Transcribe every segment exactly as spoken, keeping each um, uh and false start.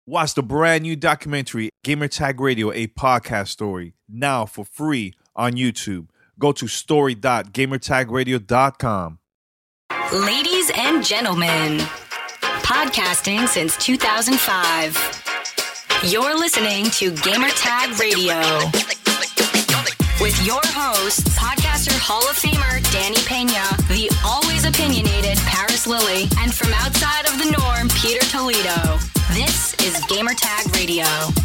Watch the brand new documentary, Gamertag Radio, a podcast story, now for free on YouTube. Go to story dot gamertag radio dot com. Ladies and gentlemen, podcasting since two thousand five. You're listening to Gamertag Radio with your hosts, podcaster Hall of Famer Danny Pena, the always opinionated Paris Lilly, and from outside of the norm, Peter Toledo. This is Gamertag Radio.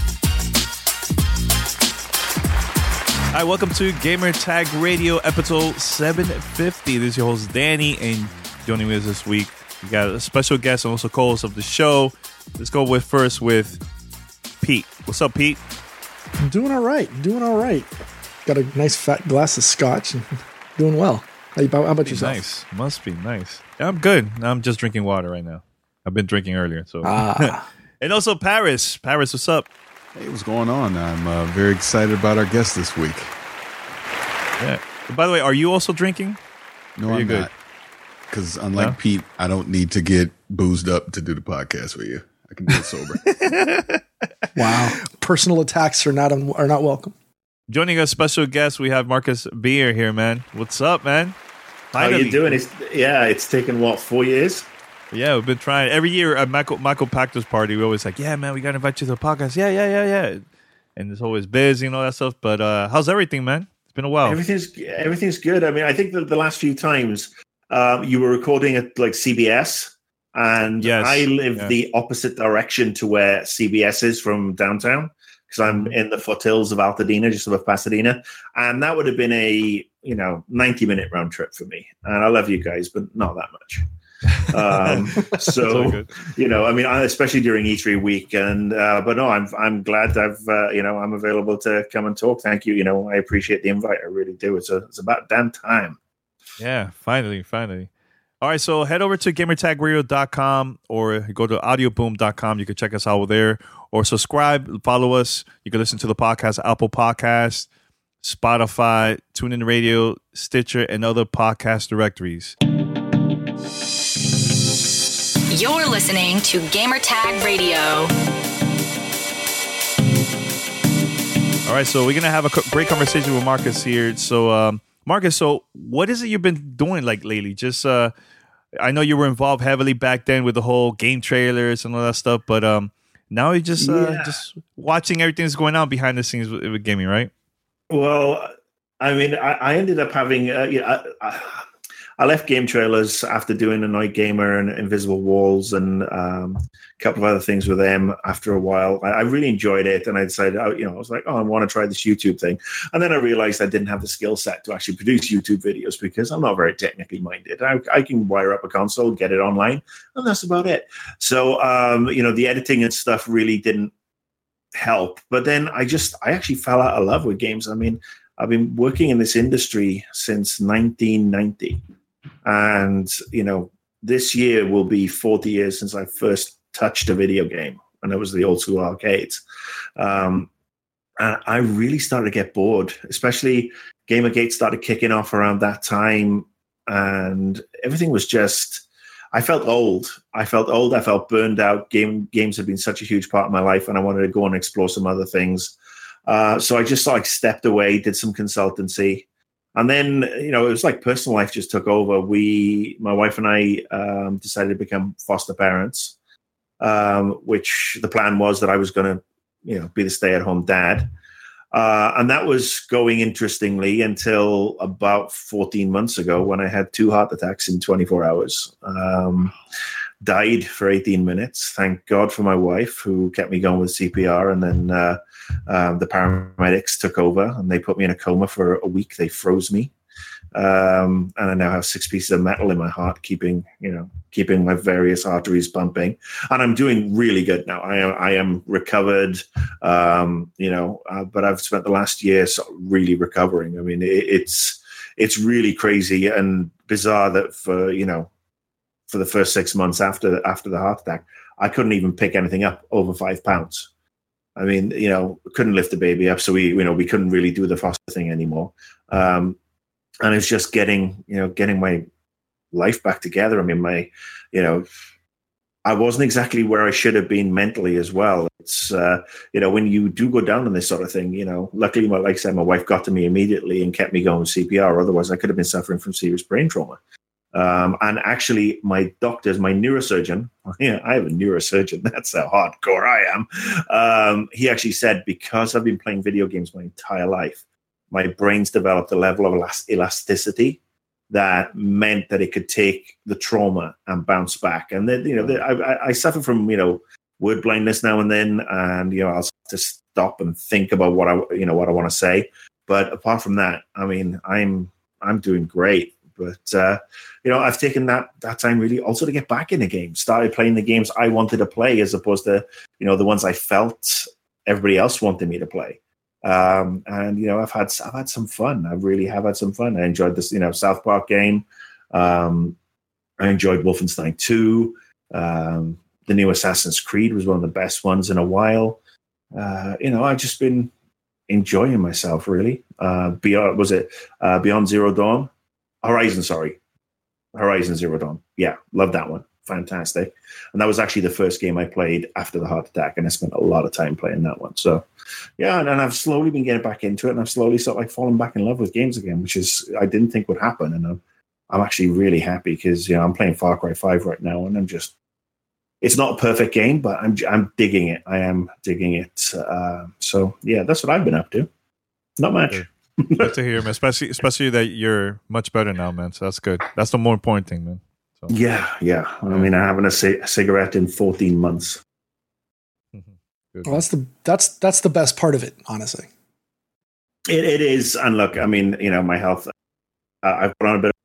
Hi, welcome to Gamertag Radio, episode seven fifty. This is your host, Danny, and joining me this week, we got a special guest and also co-host of the show. Let's go with first with Pete. What's up, Pete? I'm doing all right. Doing all right. Got a nice fat glass of scotch and doing well. How, you, how about yourself? Nice. Must be nice. Yeah, I'm good. I'm just drinking water right now. I've been drinking earlier. So. Ah. And also Paris. Paris, what's up? Hey, what's going on? I'm uh, very excited about our guest this week. Yeah. By the way, are you also drinking? No, are I'm you good? not. Because unlike No? Pete, I don't need to get boozed up to do the podcast with you. I can do it sober. Wow. Personal attacks are not are not welcome. Joining us, special guest, we have Marcus Beer here, man. What's up, man? How Finally. you doing? It's yeah, it's taken what four years. Yeah, we've been trying every year at Michael Michael Pactor's party. We always like, yeah, man, we gotta invite you to the podcast. Yeah, yeah, yeah, yeah. And it's always busy and all that stuff. But uh, how's everything, man? It's been a while. Everything's everything's good. I mean, I think that the last few times um, you were recording at like C B S, and Yes, I live yeah. the opposite direction to where C B S is from downtown because I'm in the foothills of Altadena, just above Pasadena, and that would have been a you know ninety minute round trip for me. And I love you guys, but not that much. um It's all so good. you know I mean I- especially during E three week and uh but no i'm i'm glad I've uh, you know I'm available to come and talk. Thank you. you know I appreciate the invite. I really do. It's a, it's about damn time. Yeah, finally, finally. All right, so head over to gamertag radio dot com or go to audio boom dot com. You can check us out there or subscribe, follow us. You can listen to the podcast, Apple Podcasts, Spotify, TuneIn Radio, Stitcher, and other podcast directories. You're listening to Gamertag Radio. All right, so we're going to have a co- great conversation with Marcus here. So, um, Marcus, so what is it you've been doing like lately? Just, uh, I know you were involved heavily back then with the whole game trailers and all that stuff, but um, now you're just, uh, Yeah. just watching everything that's going on behind the scenes with, with gaming, right? Well, I mean, I, I ended up having, uh, you know, I, I, I left Game Trailers after doing Annoyed Gamer and Invisible Walls and um, a couple of other things with them after a while. I, I really enjoyed it, and I decided, oh, you know, I was like, oh, I want to try this YouTube thing. And then I realized I didn't have the skill set to actually produce YouTube videos because I'm not very technically minded. I, I can wire up a console, get it online, and that's about it. So, um, you know, the editing and stuff really didn't help. But then I just, I actually fell out of love with games. I mean, I've been working in this industry since nineteen ninety. And, you know, this year will be forty years since I first touched a video game. And it was the old school arcades. Um, and I really started to get bored, especially Gamergate started kicking off around that time. And everything was just, I felt old. I felt old. I felt burned out. Game Games have been such a huge part of my life. And I wanted to go and explore some other things. Uh, so I just like stepped away, did some consultancy. And then, you know, it was like personal life just took over. We, my wife and I um, decided to become foster parents, um, which the plan was that I was going to, you know, be the stay-at-home dad. Uh, and that was going interestingly until about fourteen months ago when I had two heart attacks in twenty-four hours. Um, died for eighteen minutes. Thank God for my wife who kept me going with C P R. And then uh, um, the paramedics took over and they put me in a coma for a week. They froze me. Um, and I now have six pieces of metal in my heart, keeping, you know, keeping my various arteries pumping. And I'm doing really good now. I am, I am recovered, um, you know, uh, but I've spent the last year sort of really recovering. I mean, it, it's, it's really crazy and bizarre that for, you know, for the first six months after, after the heart attack, I couldn't even pick anything up over five pounds. I mean, you know, couldn't lift the baby up. So we, you know, we couldn't really do the foster thing anymore. Um, and it's just getting, you know, getting my life back together. I mean, my, you know, I wasn't exactly where I should have been mentally as well. It's, uh, you know, when you do go down on this sort of thing, you know, luckily, like I said, my wife got to me immediately and kept me going with C P R. Otherwise, I could have been suffering from serious brain trauma. Um, and actually, my doctors, my neurosurgeon, yeah, I have a neurosurgeon. That's how hardcore I am. Um, he actually said, because I've been playing video games my entire life, my brain's developed a level of elast- elasticity that meant that it could take the trauma and bounce back. And then, you know, the, I, I suffer from, you know, word blindness now and then, and, you know, I'll just stop and think about what I, you know, what I want to say. But apart from that, I mean, I'm, I'm doing great. But, uh, you know, I've taken that, that time really also to get back in the game, started playing the games I wanted to play as opposed to, you know, the ones I felt everybody else wanted me to play. Um, and, you know, I've had, I've had some fun. I really have had some fun. I enjoyed this, you know, South Park game. Um, I enjoyed Wolfenstein two. Um, the new Assassin's Creed was one of the best ones in a while. Uh, you know, I've just been enjoying myself really. Uh, beyond, was it, uh, Beyond Zero Dawn? Horizon, sorry. Horizon Zero Dawn. Yeah. Love that one. Fantastic. And that was actually the first game I played after the heart attack, and I spent a lot of time playing that one. So yeah, and, and I've slowly been getting back into it, and I've slowly sort of like fallen back in love with games again, which is I didn't think would happen. And I'm, I'm actually really happy because, you know, I'm playing Far Cry five right now, and I'm just, it's not a perfect game, but I'm I'm digging it. I am digging it. Uh, so yeah, that's what I've been up to. Not much. Good. Good to hear, man. Especially, especially that you're much better now, man. So that's good. That's the more important thing, man. So. Yeah, yeah. I mean, I haven't a, c- a cigarette in fourteen months. Well, that's the that's that's the best part of it, honestly. It it is, and look, I mean, you know, my health. Uh, I've put on a bit of,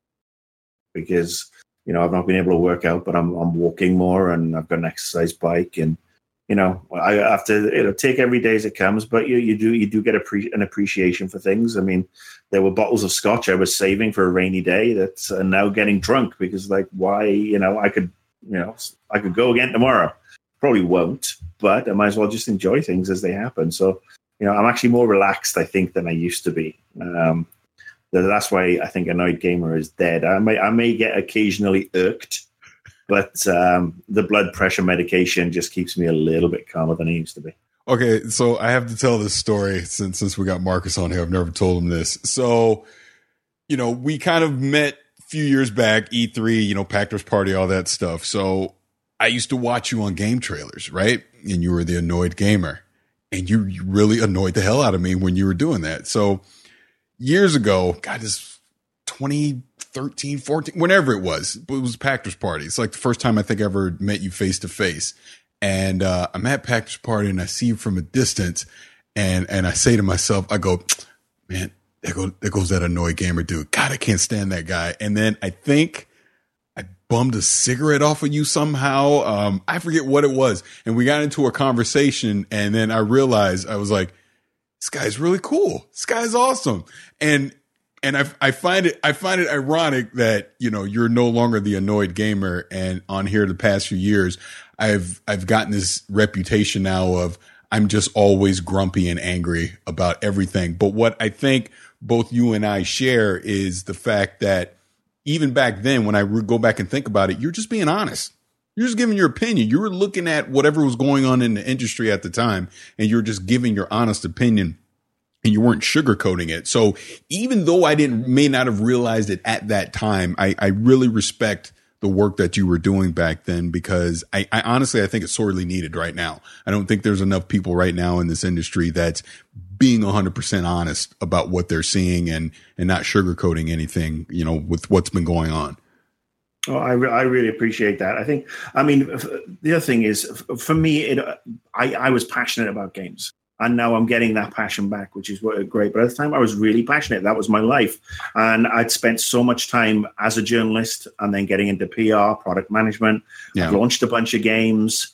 because you know I've not been able to work out, but I'm I'm walking more, and I've got an exercise bike, and you know I have to you know take every day as it comes. But you you do you do get a pre- an appreciation for things. I mean, there were bottles of scotch I was saving for a rainy day that's uh, now getting drunk because, like, why? You know, I could you know I could go again tomorrow. Probably won't, but I might as well just enjoy things as they happen. So, you know, I'm actually more relaxed, I think, than I used to be. Um, that's why I think Annoyed Gamer is dead. I may, I may get occasionally irked, but um, the blood pressure medication just keeps me a little bit calmer than it used to be. Okay, so I have to tell this story since since we got Marcus on here. I've never told him this. So, you know, we kind of met a few years back, E three, you know, Packers Party, all that stuff. So I used to watch you on game trailers, right? And you were the Annoyed Gamer. And you, you really annoyed the hell out of me when you were doing that. So years ago, God, this twenty thirteen, fourteen, whenever it was, it was Packers Party. It's like the first time I think I ever met you face to face. And uh, I'm at Packers Party and I see you from a distance. And and I say to myself, I go, man, there goes, there goes that Annoyed Gamer dude. God, I can't stand that guy. And then I think I bummed a cigarette off of you somehow. Um, I forget what it was. And we got into a conversation. And then I realized, I was like, this guy's really cool. This guy's awesome. And and I I find it I find it ironic that, you know, you're no longer the Annoyed Gamer. And on here the past few years, I've I've gotten this reputation now of I'm just always grumpy and angry about everything. But what I think both you and I share is the fact that even back then, when I re- go back and think about it, you're just being honest. You're just giving your opinion. You were looking at whatever was going on in the industry at the time, and you're just giving your honest opinion, and you weren't sugarcoating it. So even though I didn't, may not have realized it at that time, I, I really respect the work that you were doing back then, because I, I honestly, I think it's sorely needed right now. I don't think there's enough people right now in this industry that's being one hundred percent honest about what they're seeing and, and not sugarcoating anything, you know, with what's been going on. Oh, I, re- I really appreciate that. I think, I mean, the other thing is, for me, it, I, I was passionate about games. And now I'm getting that passion back, which is great. But at the time, I was really passionate. That was my life. And I'd spent so much time as a journalist and then getting into P R, product management. Yeah. I've launched a bunch of games.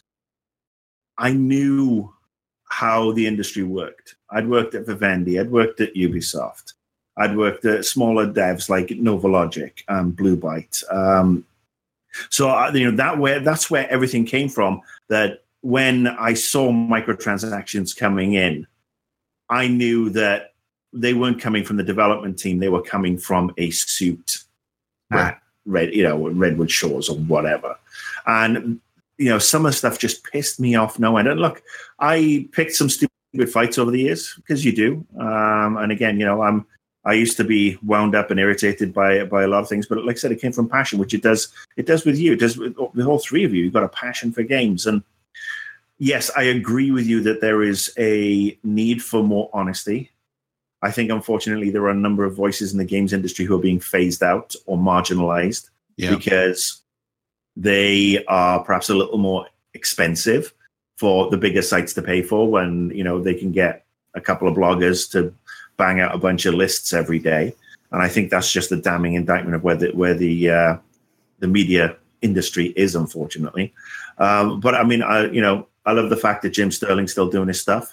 I knew how the industry worked. I'd worked at Vivendi. I'd worked at Ubisoft. I'd worked at smaller devs like NovaLogic and Blue Byte. Um, so, you know, that where that's where everything came from. That when I saw microtransactions coming in, I knew that they weren't coming from the development team. They were coming from a suit right. at Red, you know, Redwood Shores or whatever. And you know, some of the stuff just pissed me off no end. And look, I picked some stupid fights over the years, because you do. Um, and again, you know, I'm I used to be wound up and irritated by by a lot of things, but like I said, it came from passion, which it does. It does with you. It does with, with all three of you. You've got a passion for games, and yes, I agree with you that there is a need for more honesty. I think, unfortunately, there are a number of voices in the games industry who are being phased out or marginalized yeah. because they are perhaps a little more expensive for the bigger sites to pay for, when, you know, they can get a couple of bloggers to bang out a bunch of lists every day. And I think that's just a damning indictment of where the, where the, uh, the media industry is, unfortunately. Um, but I mean, I, you know, I love the fact that Jim Sterling's still doing his stuff.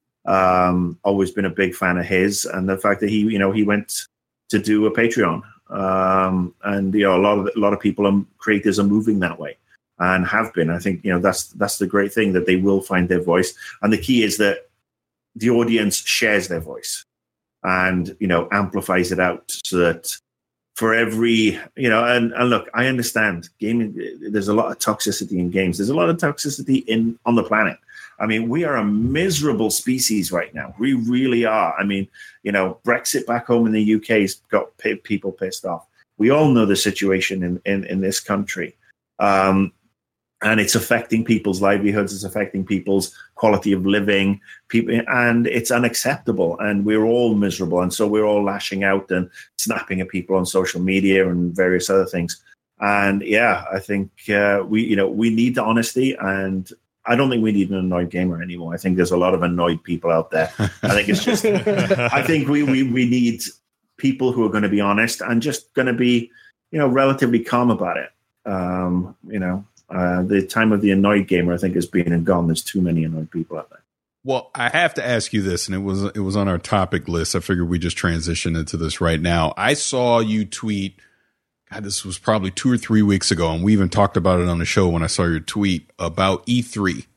Um, always been a big fan of his, and the fact that he, you know, he went to do a Patreon, um, and you know, a lot of a lot of people and creators are moving that way, and have been. I think, you know, that's that's the great thing, that they will find their voice, and the key is that the audience shares their voice, and you know, amplifies it out, so that for every, you know, and, and look, I understand gaming. There's a lot of toxicity in games. There's a lot of toxicity in on the planet. I mean, we are a miserable species right now. We really are. I mean, you know, Brexit back home in the U K has got p- people pissed off. We all know the situation in, in, in this country. Um, and it's affecting people's livelihoods. It's affecting people's quality of living. People, and it's unacceptable. And we're all miserable. And so we're all lashing out and snapping at people on social media and various other things. And yeah, I think uh, we, you know, we need the honesty, and I don't think we need an annoyed gamer anymore. I think there's a lot of annoyed people out there. I think it's just, I think we, we, we need people who are going to be honest and just going to be, you know, relatively calm about it. Um, you know, uh, the time of the annoyed gamer, I think, is being and gone. There's too many annoyed people out there. Well, I have to ask you this, and it was, it was on our topic list. I figured we just transition into this right now. I saw you tweet, God, this was probably two or three weeks ago, and we even talked about it on the show when I saw your tweet about E three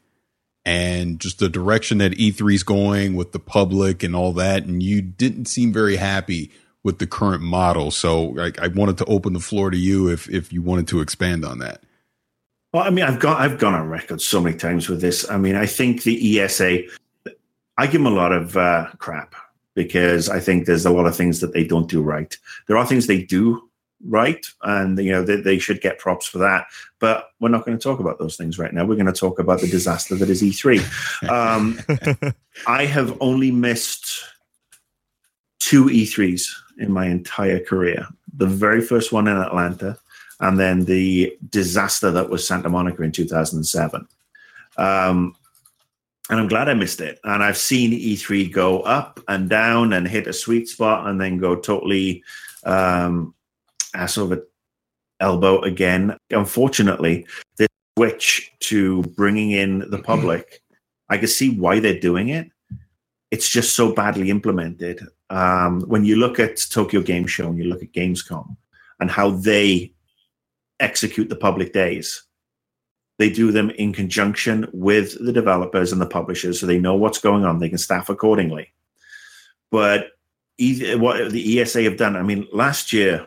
and just the direction that E three is going with the public and all that. And you didn't seem very happy with the current model. So I, I wanted to open the floor to you if if you wanted to expand on that. Well, I mean, I've got I've gone on record so many times with this. I mean, I think the E S A, I give them a lot of uh, crap, because I think there's a lot of things that they don't do right. There are things they do right, and you know, they, they should get props for that, but we're not going to talk about those things right now. We're going to talk about the disaster that is E three. um, I have only missed two E threes in my entire career. The very first one in Atlanta, and then the disaster that was Santa Monica in two thousand seven. Um, and I'm glad I missed it. And I've seen E three go up and down and hit a sweet spot and then go totally um, ass over elbow again. Unfortunately, this switch to bringing in the public, I can see why they're doing it. It's just so badly implemented. Um, when you look at Tokyo Game Show and you look at Gamescom and how they execute the public days, they do them in conjunction with the developers and the publishers, so they know what's going on. They can staff accordingly. But either, what the E S A have done, I mean, last year,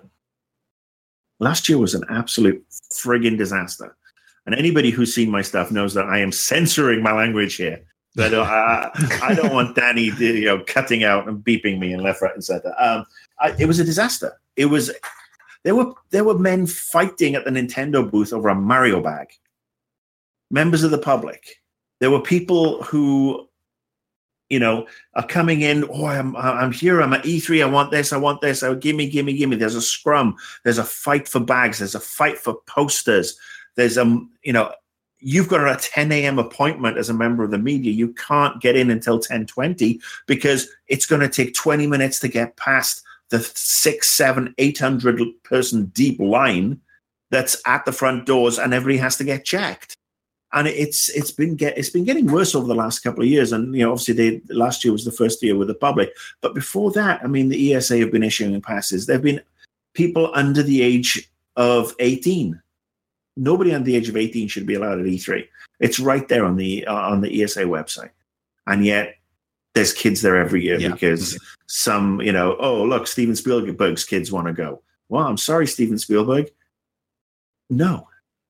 Last year was an absolute friggin' disaster. And anybody who's seen my stuff knows that I am censoring my language here. That uh, I don't want Danny, you know, cutting out and beeping me and left, right, and center. Um, I, it was a disaster. It was there were there were men fighting at the Nintendo booth over a Mario bag. Members of the public. There were people who, you know, are coming in. Oh, I'm I'm here. I'm at E three. I want this. I want this. Oh, gimme, gimme, gimme. There's a scrum. There's a fight for bags. There's a fight for posters. There's a, you know, you've got a ten a.m. appointment as a member of the media. You can't get in until ten twenty because it's going to take twenty minutes to get past the six, seven, eight hundred person deep line that's at the front doors, and everybody has to get checked. And it's it's been get it's been getting worse over the last couple of years. And you know, obviously, they, last year was the first year with the public. But before that, I mean, the E S A have been issuing passes. There have been people under the age of eighteen. Nobody under the age of eighteen should be allowed at E three. It's right there on the uh, on the E S A website, and yet there's kids there every year yeah. because some, you know, oh look, Steven Spielberg's kids want to go. Well, I'm sorry, Steven Spielberg. No.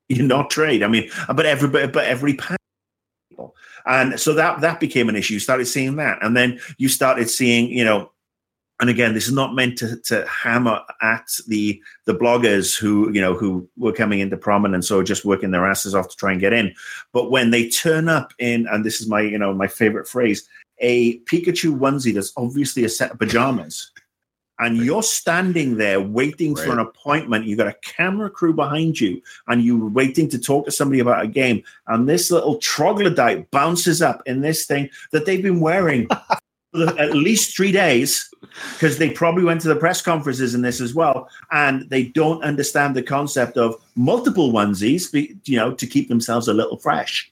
you not trade. I mean, but everybody, but every people, and so that that became an issue. You started seeing that, and then you started seeing, you know. And again, this is not meant to, to hammer at the the bloggers who, you know, who were coming into prominence or just working their asses off to try and get in. But when they turn up in, and this is my, you know, my favorite phrase, a Pikachu onesie that's obviously a set of pajamas, and you're standing there waiting right. for an appointment, you've got a camera crew behind you, and you're waiting to talk to somebody about a game, and this little troglodyte bounces up in this thing that they've been wearing at least three days, because they probably went to the press conferences in this as well, and they don't understand the concept of multiple onesies, you know, to keep themselves a little fresh.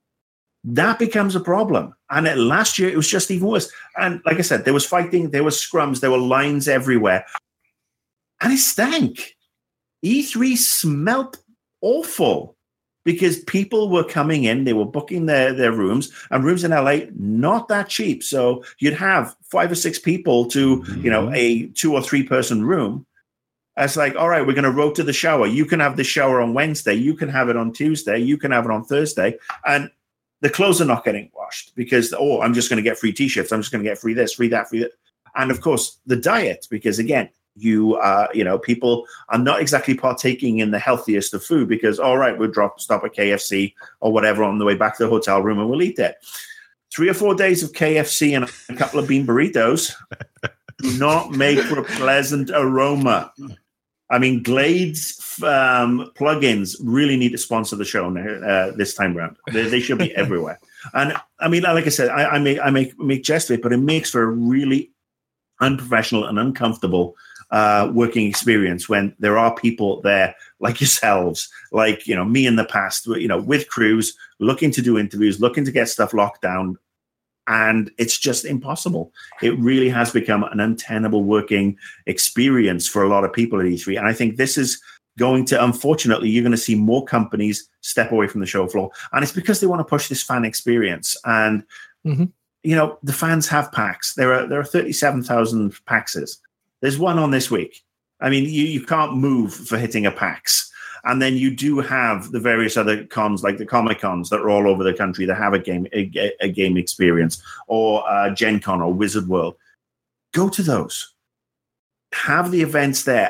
That becomes a problem. And it, last year, it was just even worse. And like I said, there was fighting, there was scrums, there were lines everywhere, and it stank. E three smelt awful. Because people were coming in, they were booking their, their rooms, and rooms in L A, not that cheap. So you'd have five or six people to, mm-hmm. you know, a two or three person room. It's like, all right, we're going to rotate the shower. You can have the shower on Wednesday. You can have it on Tuesday. You can have it on Thursday. And the clothes are not getting washed because, oh, I'm just going to get free T-shirts. I'm just going to get free this, free that, free that. And of course, the diet, because again, you uh you know people are not exactly partaking in the healthiest of food because all right, we'll drop stop at K F C or whatever on the way back to the hotel room and we'll eat it. Three or four days of K F C and a couple of bean burritos do not make for a pleasant aroma. I mean, Glades um, plugins really need to sponsor the show now, uh, this time around. They, they should be everywhere. And I mean, like I said, I, I make I make make jest of it, but it makes for a really unprofessional and uncomfortable Uh, working experience when there are people there like yourselves, like, you know, me in the past, you know, with crews looking to do interviews, looking to get stuff locked down. And it's just impossible. It really has become an untenable working experience for a lot of people at E three. And I think this is going to, unfortunately, you're going to see more companies step away from the show floor. And it's because they want to push this fan experience. And, mm-hmm. you know, the fans have packs. There are, there are thirty-seven thousand PAXs. There's one on this week. I mean, you, you can't move for hitting a PAX. And then you do have the various other cons, like the Comic Cons that are all over the country that have a game a, a game experience, or uh, Gen Con or Wizard World. Go to those. Have the events there.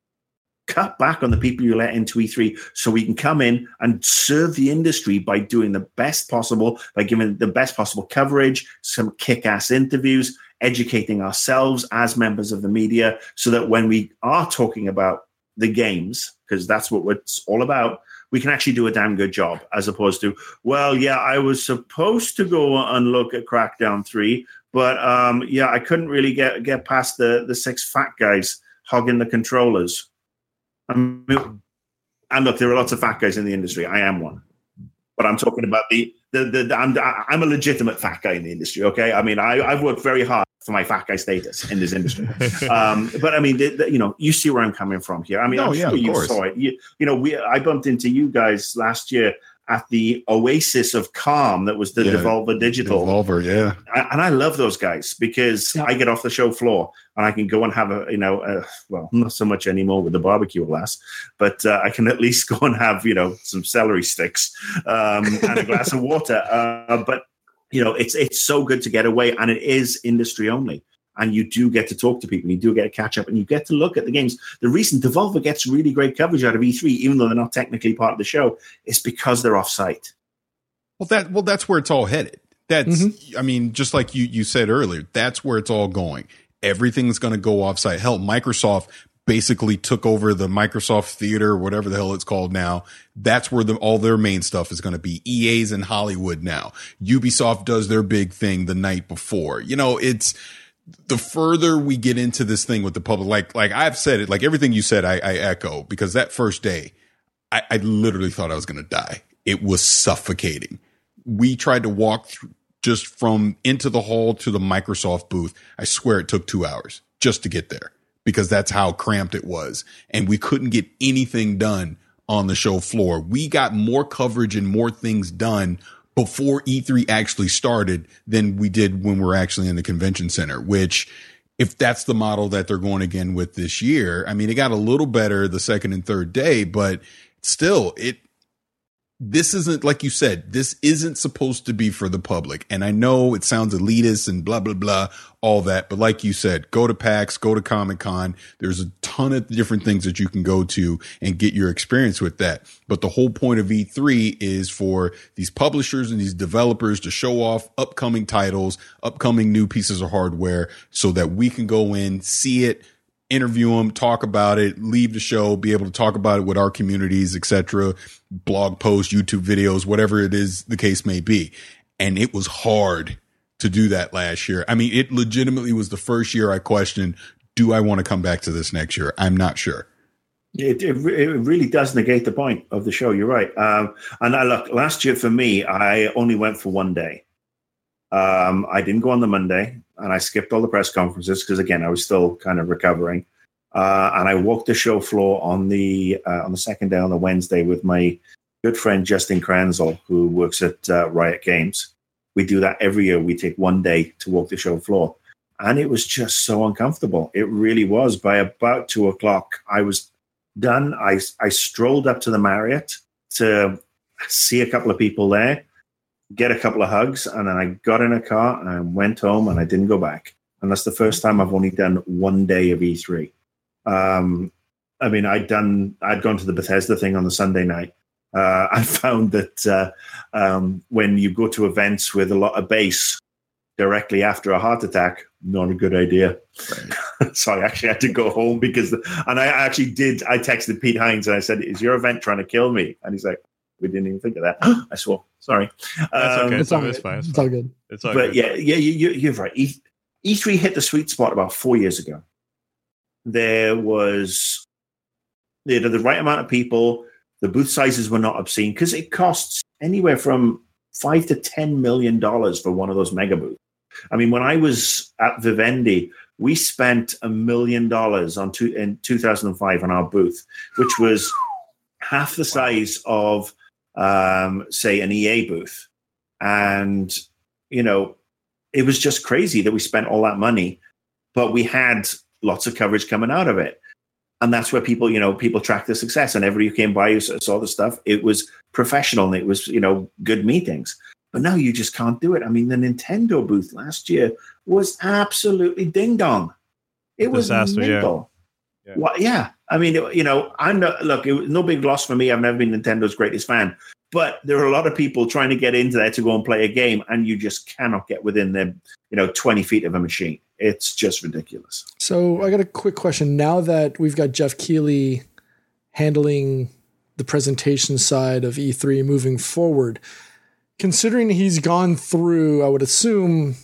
Cut back on the people you let into E three so we can come in and serve the industry by doing the best possible, by giving the best possible coverage, some kick-ass interviews, educating ourselves as members of the media so that when we are talking about the games, because that's what it's all about, we can actually do a damn good job, as opposed to, well, yeah, I was supposed to go and look at Crackdown three, but um, yeah, I couldn't really get, get past the, the six fat guys hogging the controllers. I mean, and look, there are lots of fat guys in the industry. I am one. But I'm talking about the, the, the, the I'm, I'm a legitimate fat guy in the industry, okay? I mean, I, I've worked very hard for my fat guy status in this industry. um, but I mean, the, the, you know, you see where I'm coming from here. I mean, no, I'm yeah, sure you course. saw it. You, you know, we I bumped into you guys last year at the Oasis of Calm that was the yeah, Devolver Digital. Devolver, yeah. And I love those guys because yeah. I get off the show floor and I can go and have a, you know, a, well, not so much anymore with the barbecue, alas, but uh, I can at least go and have, you know, some celery sticks um, and a glass of water. Uh, but, you know, it's it's so good to get away, and it is industry only. And you do get to talk to people, you do get to catch up, and you get to look at the games. The reason Devolver gets really great coverage out of E three, even though they're not technically part of the show, is because they're off-site. Well, that well, that's where it's all headed. That's, mm-hmm. I mean, just like you you said earlier, that's where it's all going. Everything's going to go off-site. Hell, Microsoft basically took over the Microsoft Theater, whatever the hell it's called now. That's where the, all their main stuff is going to be. E A's in Hollywood now. Ubisoft does their big thing the night before. You know, it's... The further we get into this thing with the public, like, like I've said it, like everything you said, I, I echo, because that first day, I, I literally thought I was going to die. It was suffocating. We tried to walk through just from into the hall to the Microsoft booth. I swear it took two hours just to get there because that's how cramped it was. And we couldn't get anything done on the show floor. We got more coverage and more things done before E three actually started than we did when we were actually in the convention center, which if that's the model that they're going again with this year, I mean, it got a little better the second and third day, but still it, this isn't, like you said, this isn't supposed to be for the public. And I know it sounds elitist and blah, blah, blah, all that. But like you said, go to PAX, go to Comic-Con. There's a ton of different things that you can go to and get your experience with that. But the whole point of E three is for these publishers and these developers to show off upcoming titles, upcoming new pieces of hardware so that we can go in, see it, interview them, talk about it, leave the show, be able to talk about it with our communities, et cetera, blog posts, YouTube videos, whatever it is the case may be. And it was hard to do that last year. I mean, it legitimately was the first year I questioned, do I want to come back to this next year? I'm not sure. It, it, it really does negate the point of the show. You're right. Um, and I look, last year for me, I only went for one day. Um, I didn't go on the Monday, and I skipped all the press conferences because, again, I was still kind of recovering. Uh, and I walked the show floor on the uh, on the second day, on the Wednesday, with my good friend Justin Kranzel, who works at uh, Riot Games. We do that every year. We take one day to walk the show floor. And it was just so uncomfortable. It really was. By about two o'clock, I was done. I, I strolled up to the Marriott to see a couple of people there, get a couple of hugs, and then I got in a car and went home, and I didn't go back. And that's the first time I've only done one day of E three. Um, I mean, I'd done, I'd gone to the Bethesda thing on the Sunday night. Uh, I found that uh, um, when you go to events with a lot of bass directly after a heart attack, not a good idea. Right. So I actually had to go home because, the, and I actually did, I texted Pete Hines and I said, is your event trying to kill me? And he's like, we didn't even think of that. I swore. Sorry. That's um, okay. It's, all it's good. fine. It's, It's fine. all good. It's all but good. yeah, yeah, you, you're right. E, E3 hit the sweet spot about four years ago. There was you know, the right amount of people. The booth sizes were not obscene because it costs anywhere from five to ten million dollars for one of those mega booths. I mean, when I was at Vivendi, we spent a million dollars on two, in two thousand five on our booth, which was half the size of, um, say, an E A booth. And, you know, it was just crazy that we spent all that money, but we had lots of coverage coming out of it. And that's where people, you know, people track the success. And everybody who came by who saw the stuff, it was professional and it was, you know, good meetings. But now you just can't do it. I mean, the Nintendo booth last year was absolutely ding dong. It was Disaster, mental. Yeah. Yeah. Well, yeah. I mean, it, you know, I'm not, look, it was no big loss for me. I've never been Nintendo's greatest fan. But there are a lot of people trying to get into there to go and play a game, and you just cannot get within the, you know, twenty feet of a machine. It's just ridiculous. So I got a quick question. Now that we've got Jeff Keighley handling the presentation side of E three moving forward, considering he's gone through, I would assume,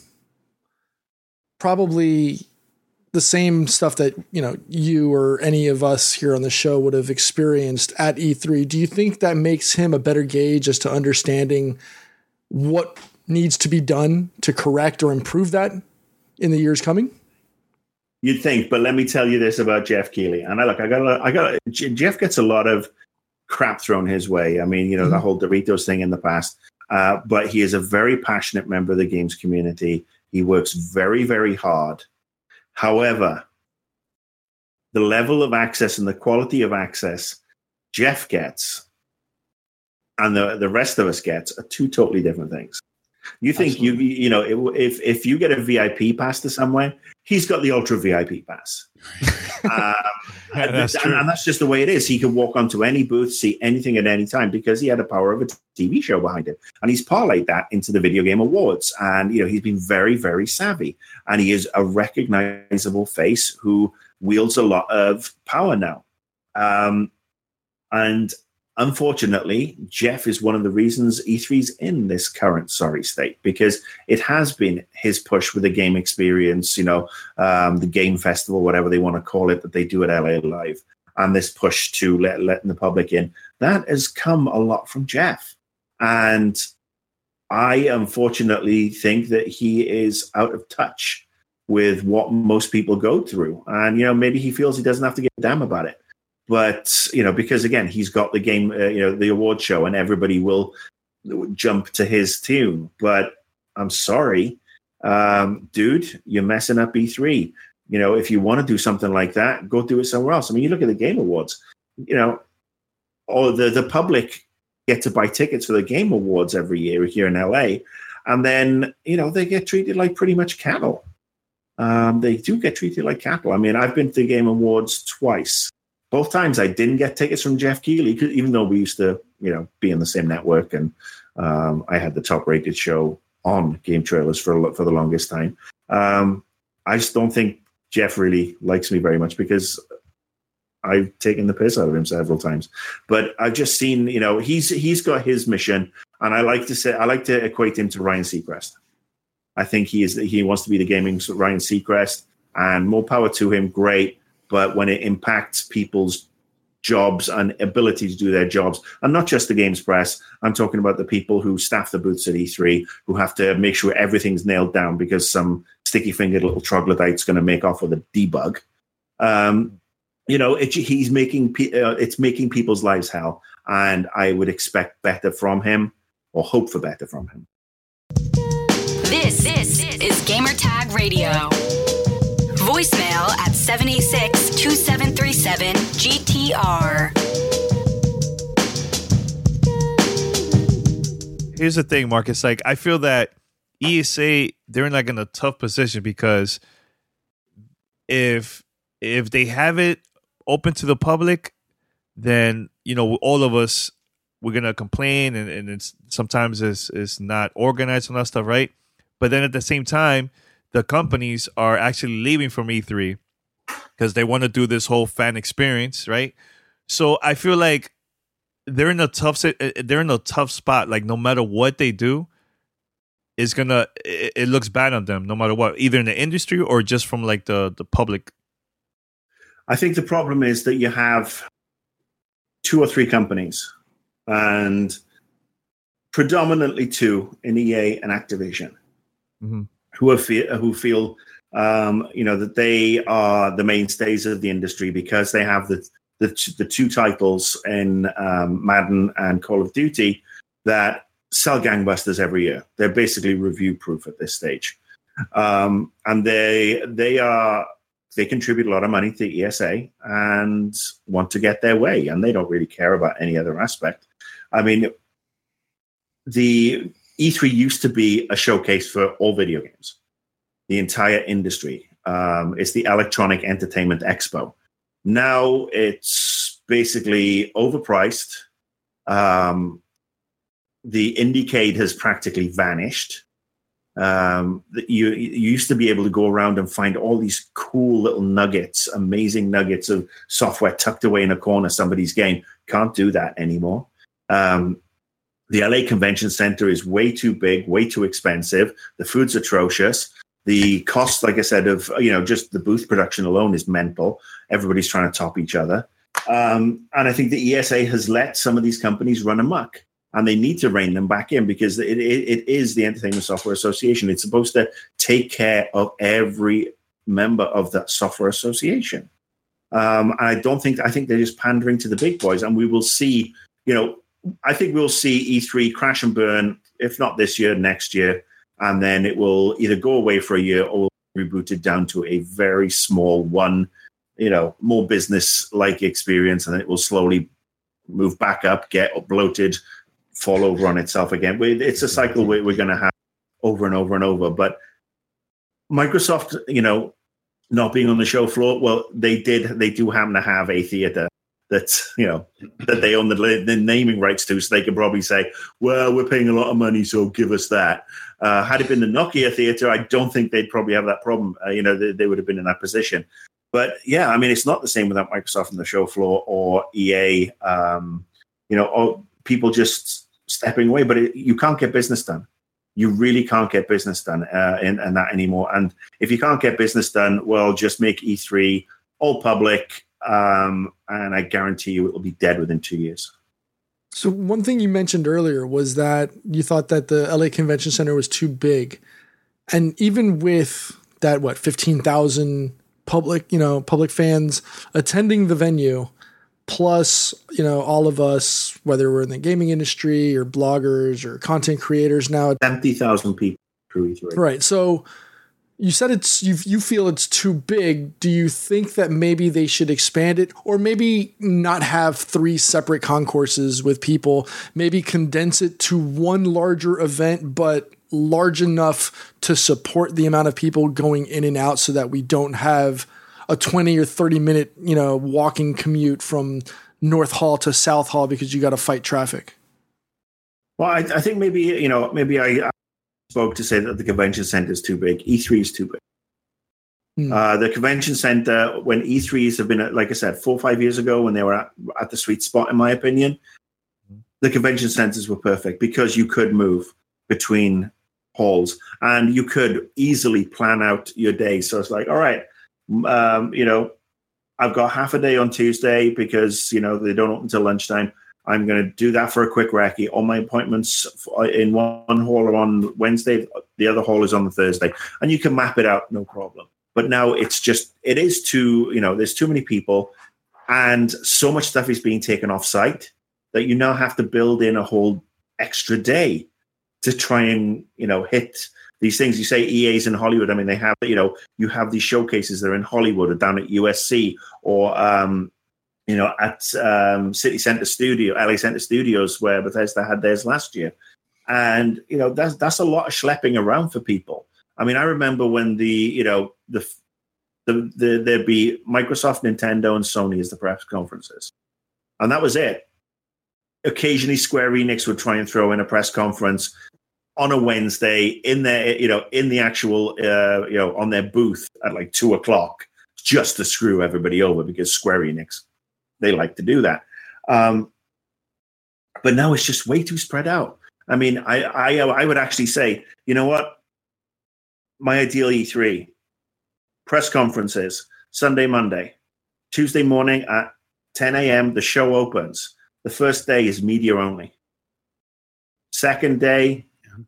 probably the same stuff that, you know, you or any of us here on the show would have experienced at E three, do you think that makes him a better gauge as to understanding what needs to be done to correct or improve that in the years coming? You'd think, but let me tell you this about Jeff Keighley. And I look, I got, a, I got, a, Jeff gets a lot of crap thrown his way. I mean, you know, mm-hmm. the whole Doritos thing in the past, uh, but he is a very passionate member of the games community. He works very, very hard. However, the level of access and the quality of access Jeff gets and the, the rest of us gets are two totally different things. You think Absolutely. you you know if if you get a V I P pass to somewhere, he's got the ultra V I P pass. um, yeah, that's and, true. and that's just the way it is. He can walk onto any booth, see anything at any time because he had the power of a T V show behind him, and he's parlayed that into the Video Game Awards. And you know he's been very very savvy, and he is a recognizable face who wields a lot of power now. Um, and Unfortunately, Jeff is one of the reasons E three's in this current sorry state, because it has been his push with the game experience, you know, um, the game festival, whatever they want to call it, that they do at L A Live, and this push to let letting the public in. That has come a lot from Jeff. And I unfortunately think that he is out of touch with what most people go through. And, you know, maybe he feels he doesn't have to give a damn about it. But, you know, because, again, he's got the game, uh, you know, the award show, and everybody will jump to his tune. But I'm sorry, um, dude, you're messing up E three. You know, if you want to do something like that, go do it somewhere else. I mean, you look at the Game Awards, you know, or the, the public get to buy tickets for the Game Awards every year here in L A, and then you know they get treated like pretty much cattle. Um, they do get treated like cattle. I mean, I've been to the Game Awards twice. Both times I didn't get tickets from Jeff Keighley, even though we used to, you know, be in the same network, and um, I had the top-rated show on Game Trailers for for the longest time. Um, I just don't think Jeff really likes me very much because I've taken the piss out of him several times. But I've just seen, you know, he's he's got his mission, and I like to say I like to equate him to Ryan Seacrest. I think he is he wants to be the gaming Ryan Seacrest, and more power to him. Great. But when it impacts people's jobs and ability to do their jobs, and not just the games press, I'm talking about the people who staff the booths at E three, who have to make sure everything's nailed down because some sticky-fingered little troglodyte's going to make off with a debug. Um, you know, it, he's making uh, it's making people's lives hell, and I would expect better from him, or hope for better from him. This, this is Gamertag Radio. Voicemail at seven eight six, two seven three seven, G T R. Here's the thing, Marcus. Like, I feel that E S A, they're in like in a tough position because if if they have it open to the public, then you know all of us we're gonna complain, and, and it's sometimes it's it's not organized and that stuff, right? But then at the same time, the companies are actually leaving from E three because they want to do this whole fan experience, right? So I feel like they're in a tough they're in a tough spot. Like no matter what they do, it's gonna it, it looks bad on them no matter what, either in the industry or just from like the the public. I think the problem is that you have two or three companies, and predominantly two in E A and Activision. Mm-hmm. Who are feel, who feel um, you know that they are the mainstays of the industry because they have the the, the two titles in um, Madden and Call of Duty that sell gangbusters every year. They're basically review proof at this stage, um, and they they are they contribute a lot of money to E S A and want to get their way, and they don't really care about any other aspect. I mean, the E three used to be a showcase for all video games, the entire industry. Um, it's the Electronic Entertainment Expo. Now it's basically overpriced. Um, the Indiecade has practically vanished. Um, you, you used to be able to go around and find all these cool little nuggets, amazing nuggets of software tucked away in a corner of somebody's game. Can't do that anymore. Um, The L A Convention Center is way too big, way too expensive. The food's atrocious. The cost, like I said, of you know just the booth production alone is mental. Everybody's trying to top each other. Um, and I think the E S A has let some of these companies run amok, and they need to rein them back in because it, it, it is the Entertainment Software Association. It's supposed to take care of every member of that software association. Um, and I don't think, I think they're just pandering to the big boys, and we will see, you know, I think we'll see E three crash and burn, if not this year, next year, and then it will either go away for a year or rebooted down to a very small one, you know, more business-like experience, and then it will slowly move back up, get bloated, fall over on itself again. It's a cycle we're going to have over and over and over. But Microsoft, you know, not being on the show floor, well, they did, they do happen to have a theater that, you know, that they own the, the naming rights to, so they could probably say, well, we're paying a lot of money, so give us that. Uh, had it been the Nokia theater, I don't think they'd probably have that problem. Uh, you know, they, they would have been in that position. But yeah, I mean, it's not the same without Microsoft on the show floor or E A, um, you know, or people just stepping away. But it, you can't get business done. You really can't get business done uh, in, in that anymore. And if you can't get business done, well, just make E three all public. Um, and I guarantee you it will be dead within two years. So one thing you mentioned earlier was that you thought that the L A Convention Center was too big. And even with that, what, fifteen thousand public, you know, public fans attending the venue, plus, you know, all of us, whether we're in the gaming industry or bloggers or content creators now. seventy thousand people. Right. So You said it's you you feel it's too big. Do you think that maybe they should expand it, or maybe not have three separate concourses with people, maybe condense it to one larger event, but large enough to support the amount of people going in and out so that we don't have a twenty or thirty minute, you know, walking commute from North Hall to South Hall because you got to fight traffic? Well, I, I think maybe, you know, maybe I, I spoke to say that the convention center is too big. E three is too big. Hmm. Uh, the convention center, when E threes have been, like I said, four or five years ago, when they were at, at the sweet spot, in my opinion, the convention centers were perfect because you could move between halls and you could easily plan out your day. So it's like, all right, um, you know, I've got half a day on Tuesday because, you know, they don't open until lunchtime. I'm going to do that for a quick recce. All my appointments in one hall are on Wednesday. The other hall is on the Thursday. And you can map it out, no problem. But now it's just, it is too, you know, there's too many people and so much stuff is being taken off site that you now have to build in a whole extra day to try and, you know, hit these things. You say E A's in Hollywood. I mean, they have, you know, you have these showcases that are in Hollywood or down at U S C or, um, you know, at um, City Center Studio, L A Center Studios, where Bethesda had theirs last year. And, you know, that's that's a lot of schlepping around for people. I mean, I remember when the, you know, the, the, the there'd be Microsoft, Nintendo, and Sony as the press conferences. And that was it. Occasionally, Square Enix would try and throw in a press conference on a Wednesday in their, you know, in the actual, uh, you know, on their booth at like two o'clock, just to screw everybody over because Square Enix, they like to do that. Um, but now it's just way too spread out. I mean, I, I I would actually say, you know what? My ideal E three, press conferences, Sunday, Monday, Tuesday morning at ten a.m., the show opens. The first day is media only. Second day,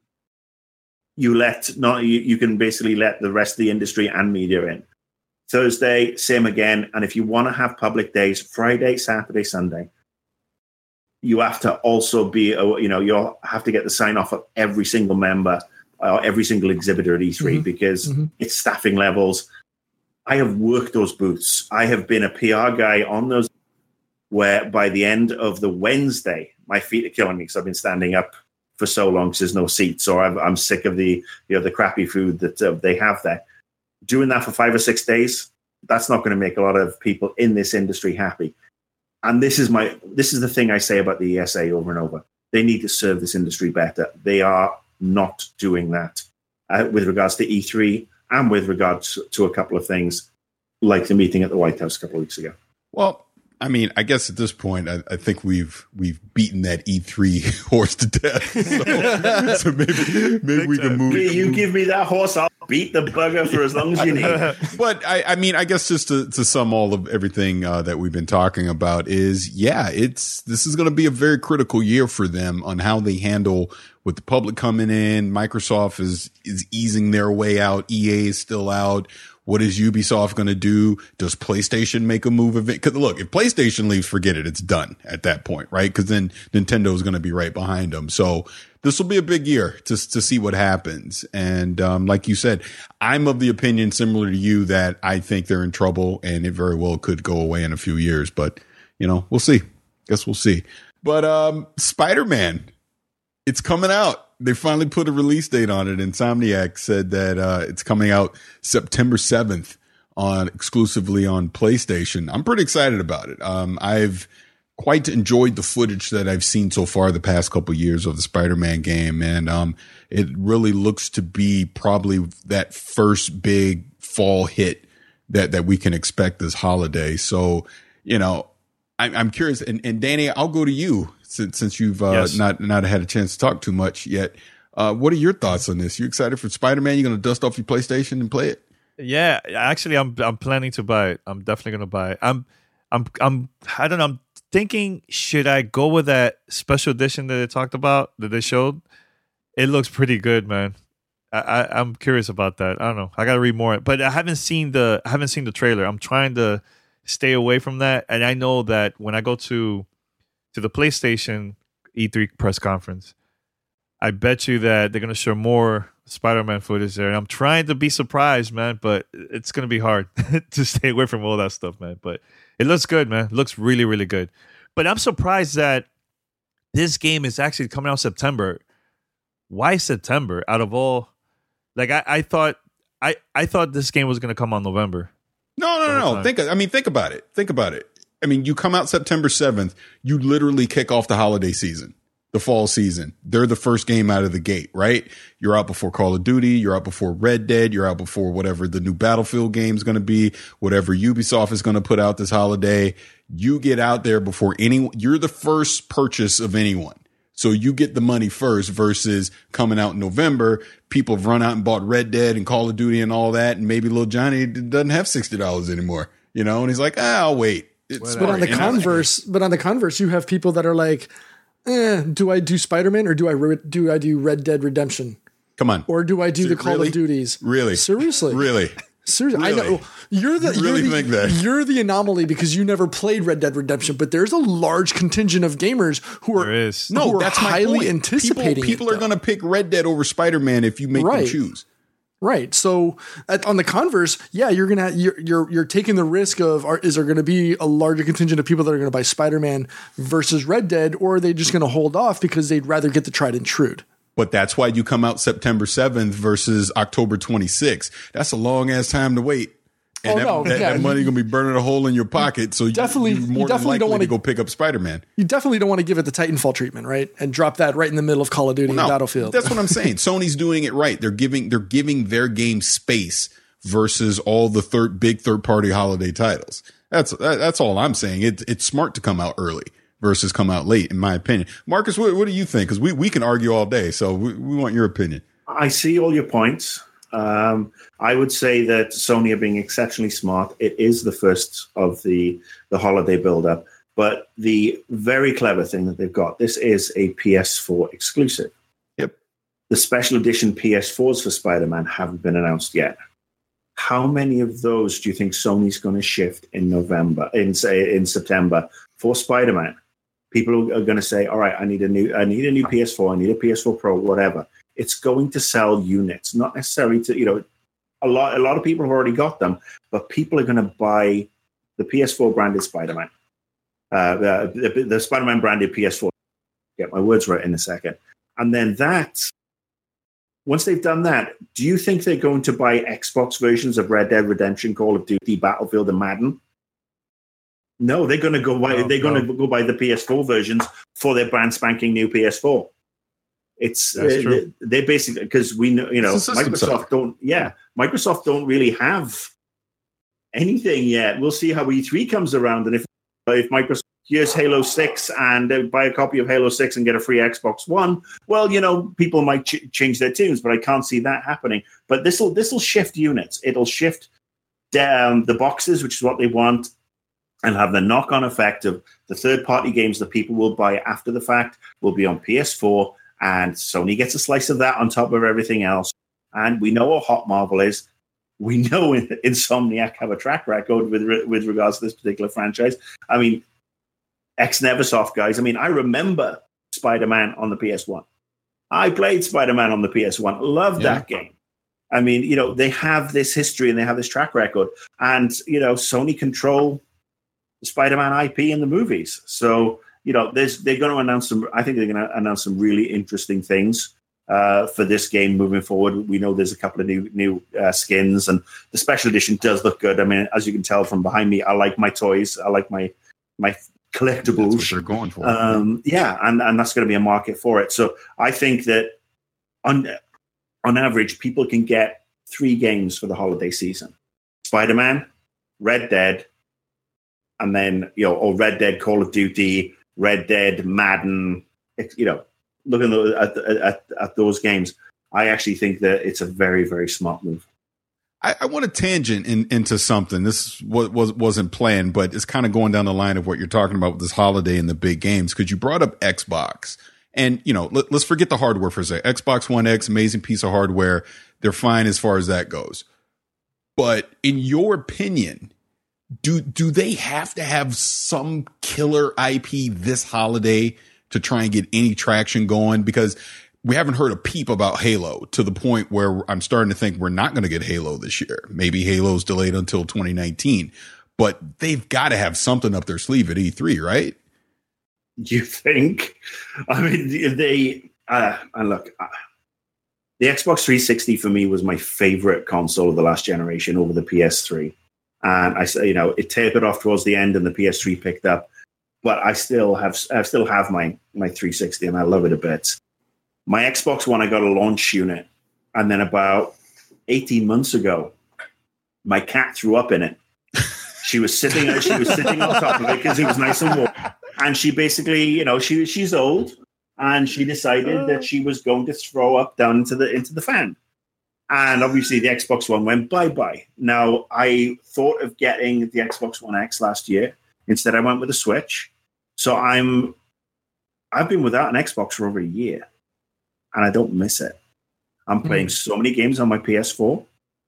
you let not you, you can basically let the rest of the industry and media in. Thursday, same again. And if you want to have public days, Friday, Saturday, Sunday, you have to also be, you know, you'll have to get the sign off of every single member or uh, every single exhibitor at E three mm-hmm. because mm-hmm. it's staffing levels. I have worked those booths. I have been a P R guy on those where by the end of the Wednesday, my feet are killing me because I've been standing up for so long because there's no seats or I've, I'm sick of the, you know, the crappy food that uh, they have there. Doing that for five or six days, that's not going to make a lot of people in this industry happy. And this is my this is the thing I say about the E S A over and over. They need to serve this industry better. They are not doing that uh, with regards to E three and with regards to a couple of things like the meeting at the White House a couple of weeks ago. Well, I mean, I guess at this point, I, I think we've we've beaten that E three horse to death. So, so maybe maybe we can move. You move. give me that horse, I'll beat the bugger for as long as you need. But I, I mean, I guess just to, to sum all of everything uh, that we've been talking about is, yeah, it's this is going to be a very critical year for them on how they handle with the public coming in. Microsoft is is easing their way out. E A is still out. What is Ubisoft going to do? Does PlayStation make a move? Because look, if PlayStation leaves, forget it. It's done at that point, right? Because then Nintendo is going to be right behind them. So this will be a big year to to see what happens. And um, like you said, I'm of the opinion, similar to you, that I think they're in trouble, and it very well could go away in a few years. But you know, we'll see. Guess we'll see. But um, Spider-Man, it's coming out. They finally put a release date on it. Insomniac said that uh, it's coming out September seventh on exclusively on PlayStation. I'm pretty excited about it. Um, I've quite enjoyed the footage that I've seen so far the past couple of years of the Spider-Man game. And um, it really looks to be probably that first big fall hit that, that we can expect this holiday. So, you know, I, I'm curious. And, and Danny, I'll go to you. Since, since you've uh, yes. not not had a chance to talk too much yet, uh, what are your thoughts on this? You excited for Spider-Man? You going to dust off your PlayStation and play it? Yeah, actually, I'm I'm planning to buy it. I'm definitely going to buy it. I'm I'm I'm I don't know. I'm thinking, should I go with that special edition that they talked about that they showed? It looks pretty good, man. I, I I'm curious about that. I don't know. I got to read more, but I haven't seen the I haven't seen the trailer. I'm trying to stay away from that, and I know that when I go to to the PlayStation E three press conference, I bet you that they're going to show more Spider-Man footage there. And I'm trying to be surprised, man, but it's going to be hard to stay away from all that stuff, man. But it looks good, man. It looks really, really good. But I'm surprised that this game is actually coming out September. Why September? Out of all, like I, I thought, I, I thought this game was going to come on November. No, no, no, no. Think. I mean, think about it. Think about it. I mean, you come out September seventh. You literally kick off the holiday season, the fall season. They're the first game out of the gate, right? You're out before Call of Duty. You're out before Red Dead. You're out before whatever the new Battlefield game is going to be, whatever Ubisoft is going to put out this holiday. You get out there before anyone. You're the first purchase of anyone. So you get the money first versus coming out in November. People have run out and bought Red Dead and Call of Duty and all that. And maybe little Johnny doesn't have sixty dollars anymore, you know, and he's like, ah, I'll wait. It's but on the converse, but on the converse, you have people that are like, eh, do I do Spider-Man or do I re- do I do Red Dead Redemption? Come on. Or do I do the Call really? of Duties? Really? Seriously? Really? Seriously, really? I know you're the you really you're the, think that? You're the anomaly because you never played Red Dead Redemption, but there's a large contingent of gamers who are there is. who no, are that's my highly point. anticipating. People, people it, are going to pick Red Dead over Spider-Man if you make right. them choose. Right. So at, on the converse, yeah, you're gonna you're you're, you're taking the risk of are, is there going to be a larger contingent of people that are going to buy Spider-Man versus Red Dead, or are they just going to hold off because they'd rather get the tried and true? But that's why you come out September seventh versus October twenty-sixth. That's a long ass time to wait. And oh, that, no, that, yeah. that money gonna be burning a hole in your pocket. So definitely, you, you're more you definitely than don't likely want to go pick up Spider-Man. You definitely don't want to give it the Titanfall treatment, right? And drop that right in the middle of Call of Duty Well, no, and Battlefield. That's what I'm saying. Sony's doing it right. They're giving they're giving their game space versus all the third big third party holiday titles. That's that's all I'm saying. It's it's smart to come out early versus come out late, in my opinion. Marcus, what, what do you think? Because we, we can argue all day, so we, we want your opinion. I see all your points. Um, I would say that Sony are being exceptionally smart. It is the first of the, the holiday build-up, but the very clever thing that they've got, this is a P S four exclusive. Yep. The special edition P S fours for Spider-Man haven't been announced yet. How many of those do you think Sony's going to shift in November, in say in September for Spider-Man? People are going to say, "All right, I need a new, I need a new P S four, I need a P S four Pro, whatever." It's going to sell units, not necessarily to, you know, a lot. A lot of people have already got them, but people are going to buy the P S four branded Spider-Man, uh, the, the, the Spider-Man branded P S four. Get my words right in a second, and then that. Once they've done that, do you think they're going to buy Xbox versions of Red Dead Redemption, Call of Duty, Battlefield, and Madden? No, they're going to go buy. No, they're going no. to go buy the P S four versions for their brand spanking new P S four. It's uh, they, they basically because we know you know Microsoft seller. don't yeah Microsoft don't really have anything yet. We'll see how E three comes around, and if if Microsoft here's Halo six and uh, buy a copy of Halo six and get a free Xbox One, well, you know people might ch- change their tunes, but I can't see that happening. But this will this will shift units. It'll shift down the boxes, which is what they want, and have the knock-on effect of the third-party games that people will buy after the fact will be on P S four. And Sony gets a slice of that on top of everything else. And we know what Hot Marvel is. We know Insomniac have a track record with with regards to this particular franchise. I mean, ex-Neversoft guys. I mean, I remember Spider-Man on the P S one. I played Spider-Man on the P S one. Loved Yeah. that game. I mean, you know, they have this history and they have this track record. And, you know, Sony control the Spider-Man I P in the movies. So, you know, there's, they're going to announce some, I think they're going to announce some really interesting things uh, for this game moving forward. We know there's a couple of new new uh, skins, and the special edition does look good. I mean, as you can tell from behind me, I like my toys. I like my my collectibles. That's what they're going for. Um, yeah, and, and that's going to be a market for it. So I think that on on average, people can get three games for the holiday season: Spider-Man, Red Dead, and then you know, or Red Dead, Call of Duty, Red Dead, Madden. It, you know, looking at, at at those games, I actually think that it's a very very smart move. I, I want to tangent in, into something. This was, was, wasn't planned, but it's kind of going down the line of what you're talking about with this holiday and the big games. Because you brought up Xbox, and you know, let, let's forget the hardware for a second. Xbox One X, amazing piece of hardware. They're fine as far as that goes. But in your opinion, do do they have to have some killer I P this holiday to try and get any traction going? Because we haven't heard a peep about Halo, to the point where I'm starting to think we're not going to get Halo this year. Maybe Halo's delayed until twenty nineteen, but they've got to have something up their sleeve at E three, right? You think? I mean, they, uh, and look, uh, the Xbox three sixty for me was my favorite console of the last generation over the P S three. And I say, you know, it tapered off towards the end and the P S three picked up, but I still have, I still have my, my three sixty and I love it a bit. My Xbox One, I got a launch unit. And then about eighteen months ago, my cat threw up in it. She was sitting, she was sitting on top of it because it was nice and warm. And she basically, you know, she she's old, and she decided that she was going to throw up down into the into the fan. And obviously, the Xbox One went bye bye. Now, I thought of getting the Xbox One X last year. Instead, I went with a Switch. So I'm, I've been without an Xbox for over a year, and I don't miss it. I'm playing mm. so many games on my P S four.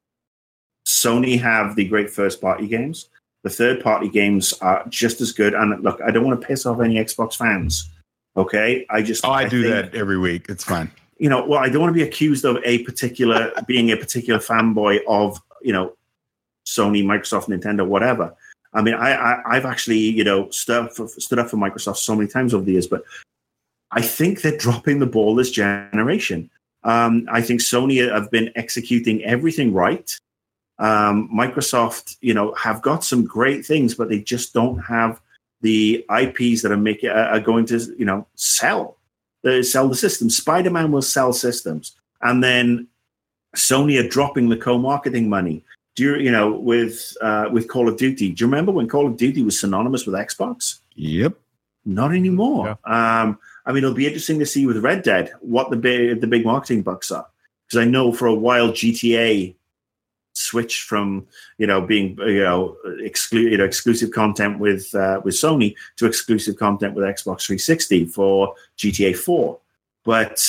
Sony have the great first-party games. The third-party games are just as good. And look, I don't want to piss off any Xbox fans. Okay, I just oh, I, I do think, that every week. It's fine. You know, well, I don't want to be accused of a particular being a particular fanboy of, you know, Sony, Microsoft, Nintendo, whatever. I mean, I, I I've actually, you know, stood up for, stood up for Microsoft so many times over the years, but I think they're dropping the ball this generation. Um, I think Sony have been executing everything right. Um, Microsoft, you know, have got some great things, but they just don't have the I Ps that are making uh, are going to, you know, sell. They sell the systems. Spider-Man will sell systems, and then Sony are dropping the co-marketing money. Do you, you know, with uh, with Call of Duty? Do you remember when Call of Duty was synonymous with Xbox? Yep. Not anymore. Yeah. Um, I mean, it'll be interesting to see with Red Dead what the big the big marketing bucks are, because I know for a while G T A switched from, you know, being, you know, exclu- you know exclusive content with uh, with Sony to exclusive content with Xbox three sixty for G T A four. But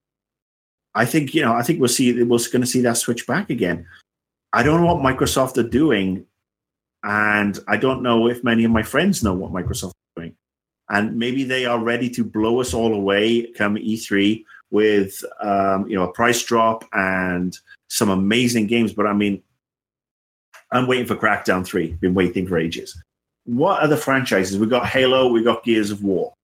I think, you know, I think we'll see we're going to see that switch back again. I don't know what Microsoft are doing, and I don't know if many of my friends know what Microsoft are doing. And maybe they are ready to blow us all away come E three with, um, you know, a price drop and some amazing games. But I mean, I'm waiting for Crackdown three. Been waiting for ages. What other franchises? We got Halo. We got Gears of War.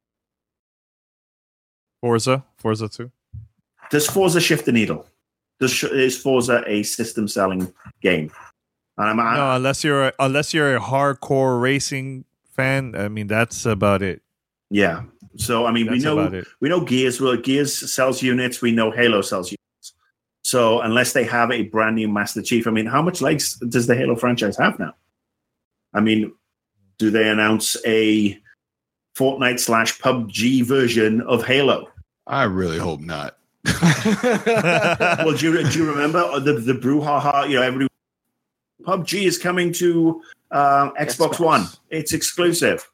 Forza. Forza two. Does Forza shift the needle? Does, is Forza a system-selling game? Um, no, unless you're a, unless you're a hardcore racing fan. I mean, that's about it. Yeah. So I mean, that's we know we know Gears. Well, Gears sells units. We know Halo sells units. So unless they have a brand new Master Chief, I mean, how much legs does the Halo franchise have now? I mean, do they announce a Fortnite slash P U B G version of Halo? I really hope not. Well, do you, do you remember the the brouhaha? You know, every P U B G is coming to uh, Xbox, Xbox One. It's exclusive.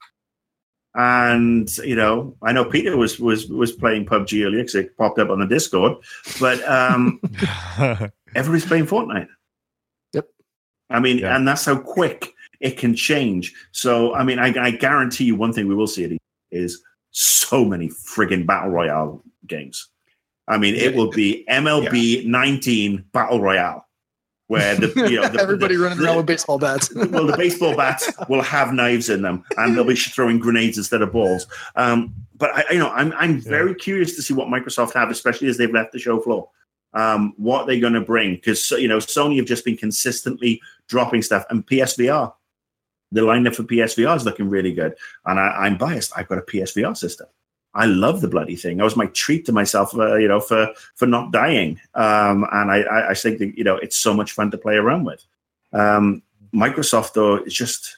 And, you know, I know Peter was was was playing P U B G earlier because it popped up on the Discord, but um, everybody's playing Fortnite. Yep. I mean, yeah. And that's how quick it can change. So, I mean, I, I guarantee you one thing we will see is so many friggin' Battle Royale games. I mean, it will be M L B yeah. nineteen Battle Royale. Where the you know the, everybody the, running the, around with baseball bats. Well, the baseball bats will have knives in them, and they'll be throwing grenades instead of balls. Um, but I, you know, I'm I'm very yeah. curious to see what Microsoft have, especially as they've left the show floor. Um, what they're going to bring, because you know Sony have just been consistently dropping stuff, and P S V R, the lineup for P S V R is looking really good. And I, I'm biased. I've got a P S V R system. I love the bloody thing. That was my treat to myself, uh, you know, for for not dying. Um, and I, I, I think that, you know, it's so much fun to play around with. Um, Microsoft, though, it's just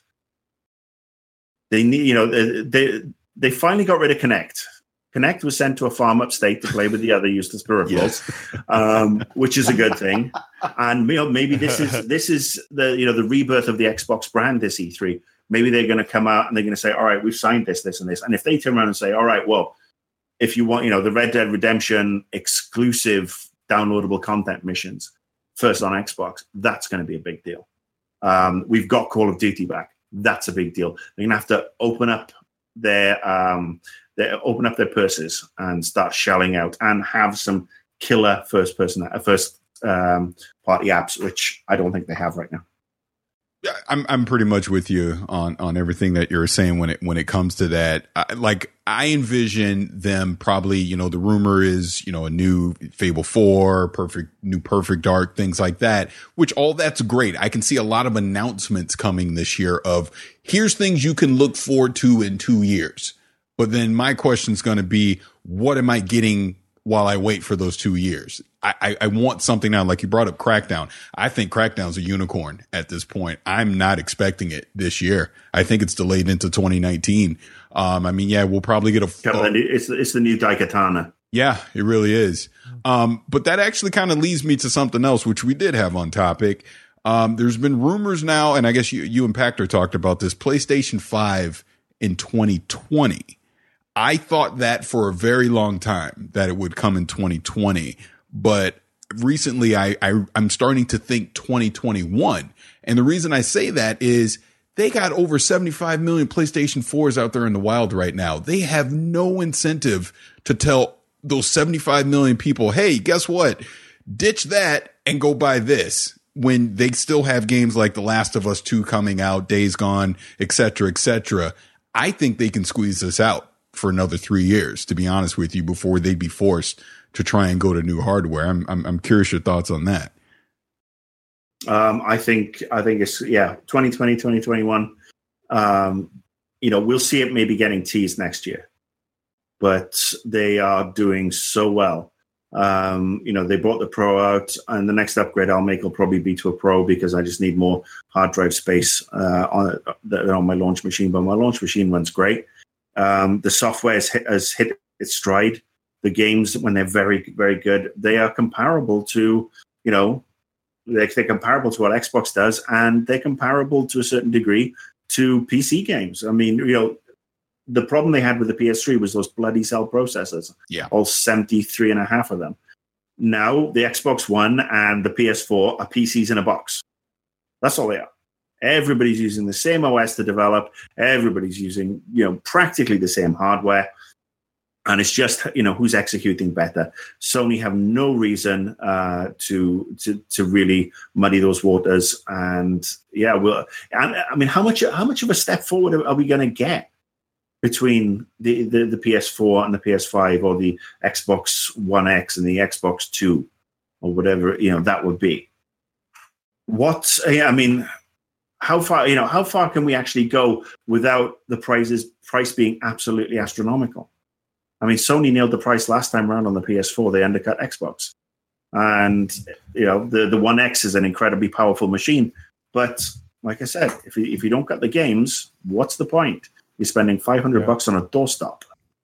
they need, you know, they they finally got rid of Kinect. Kinect was sent to a farm upstate to play with the other useless peripherals, yes. um, which is a good thing. And you know, maybe this is this is the you know the rebirth of the Xbox brand this E three. Maybe they're going to come out and they're going to say, all right, we've signed this, this, and this. And if they turn around and say, all right, well, if you want, you know, the Red Dead Redemption exclusive downloadable content missions first on Xbox, that's going to be a big deal. Um, we've got Call of Duty back. That's a big deal. They're going to have to open up their um, they open up their purses and start shelling out and have some killer first person uh, first um, party apps, which I don't think they have right now. I'm I'm pretty much with you on on everything that you're saying when it when it comes to that. I, like I envision them probably, you know, the rumor is, you know, a new Fable four, perfect new Perfect Dark, things like that, which all that's great. I can see a lot of announcements coming this year of here's things you can look forward to in two years. But then my question is going to be, what am I getting while I wait for those two years? I, I, I want something now. Like you brought up Crackdown. I think Crackdown's a unicorn at this point. I'm not expecting it this year. I think it's delayed into twenty nineteen. Um, I mean, yeah, we'll probably get a. Uh, it's it's the new Daikatana. Yeah, it really is. Um, but that actually kind of leads me to something else, which we did have on topic. Um, there's been rumors now, and I guess you, you and Pactor talked about this, PlayStation five in twenty twenty. I thought that for a very long time that it would come in twenty twenty, but recently I, I I'm starting to think twenty twenty-one. And the reason I say that is they got over seventy-five million PlayStation fours out there in the wild right now. They have no incentive to tell those seventy-five million people, hey, guess what? Ditch that and go buy this, when they still have games like The Last of Us two coming out, Days Gone, et cetera, et cetera. I think they can squeeze this out for another three years, to be honest with you, before they'd be forced to try and go to new hardware. I'm I'm, I'm curious your thoughts on that. Um, I think I think it's yeah, twenty twenty, twenty twenty-one. Um, you know, we'll see it maybe getting teased next year, but they are doing so well. Um, you know, they brought the Pro out, and the next upgrade I'll make will probably be to a Pro because I just need more hard drive space uh, on on my launch machine. But my launch machine runs great. Um, the software has hit, has hit its stride. The games, when they're very, very good, they are comparable to, you know, they're, they're comparable to what Xbox does, and they're comparable to a certain degree to P C games. I mean, you know, the problem they had with the P S three was those bloody cell processors. Yeah. All seventy-three and a half of them. Now, the Xbox One and the P S four are P Cs in a box. That's all they are. Everybody's using the same O S to develop. Everybody's using, you know, practically the same hardware. And it's just, you know, who's executing better. Sony have no reason uh, to, to to really muddy those waters. And yeah, well, and, I mean, how much how much of a step forward are we going to get between the, the, the P S four and the P S five, or the Xbox One X and the Xbox Two, or whatever, you know, that would be? What, I mean, how far, you know, how far can we actually go without the prices price being absolutely astronomical? I mean, Sony nailed the price last time around on the P S four. They undercut Xbox. And, you know, the, the One X is an incredibly powerful machine. But like I said, if you, if you don't got the games, what's the point? You're spending five hundred yeah. bucks on a doorstop.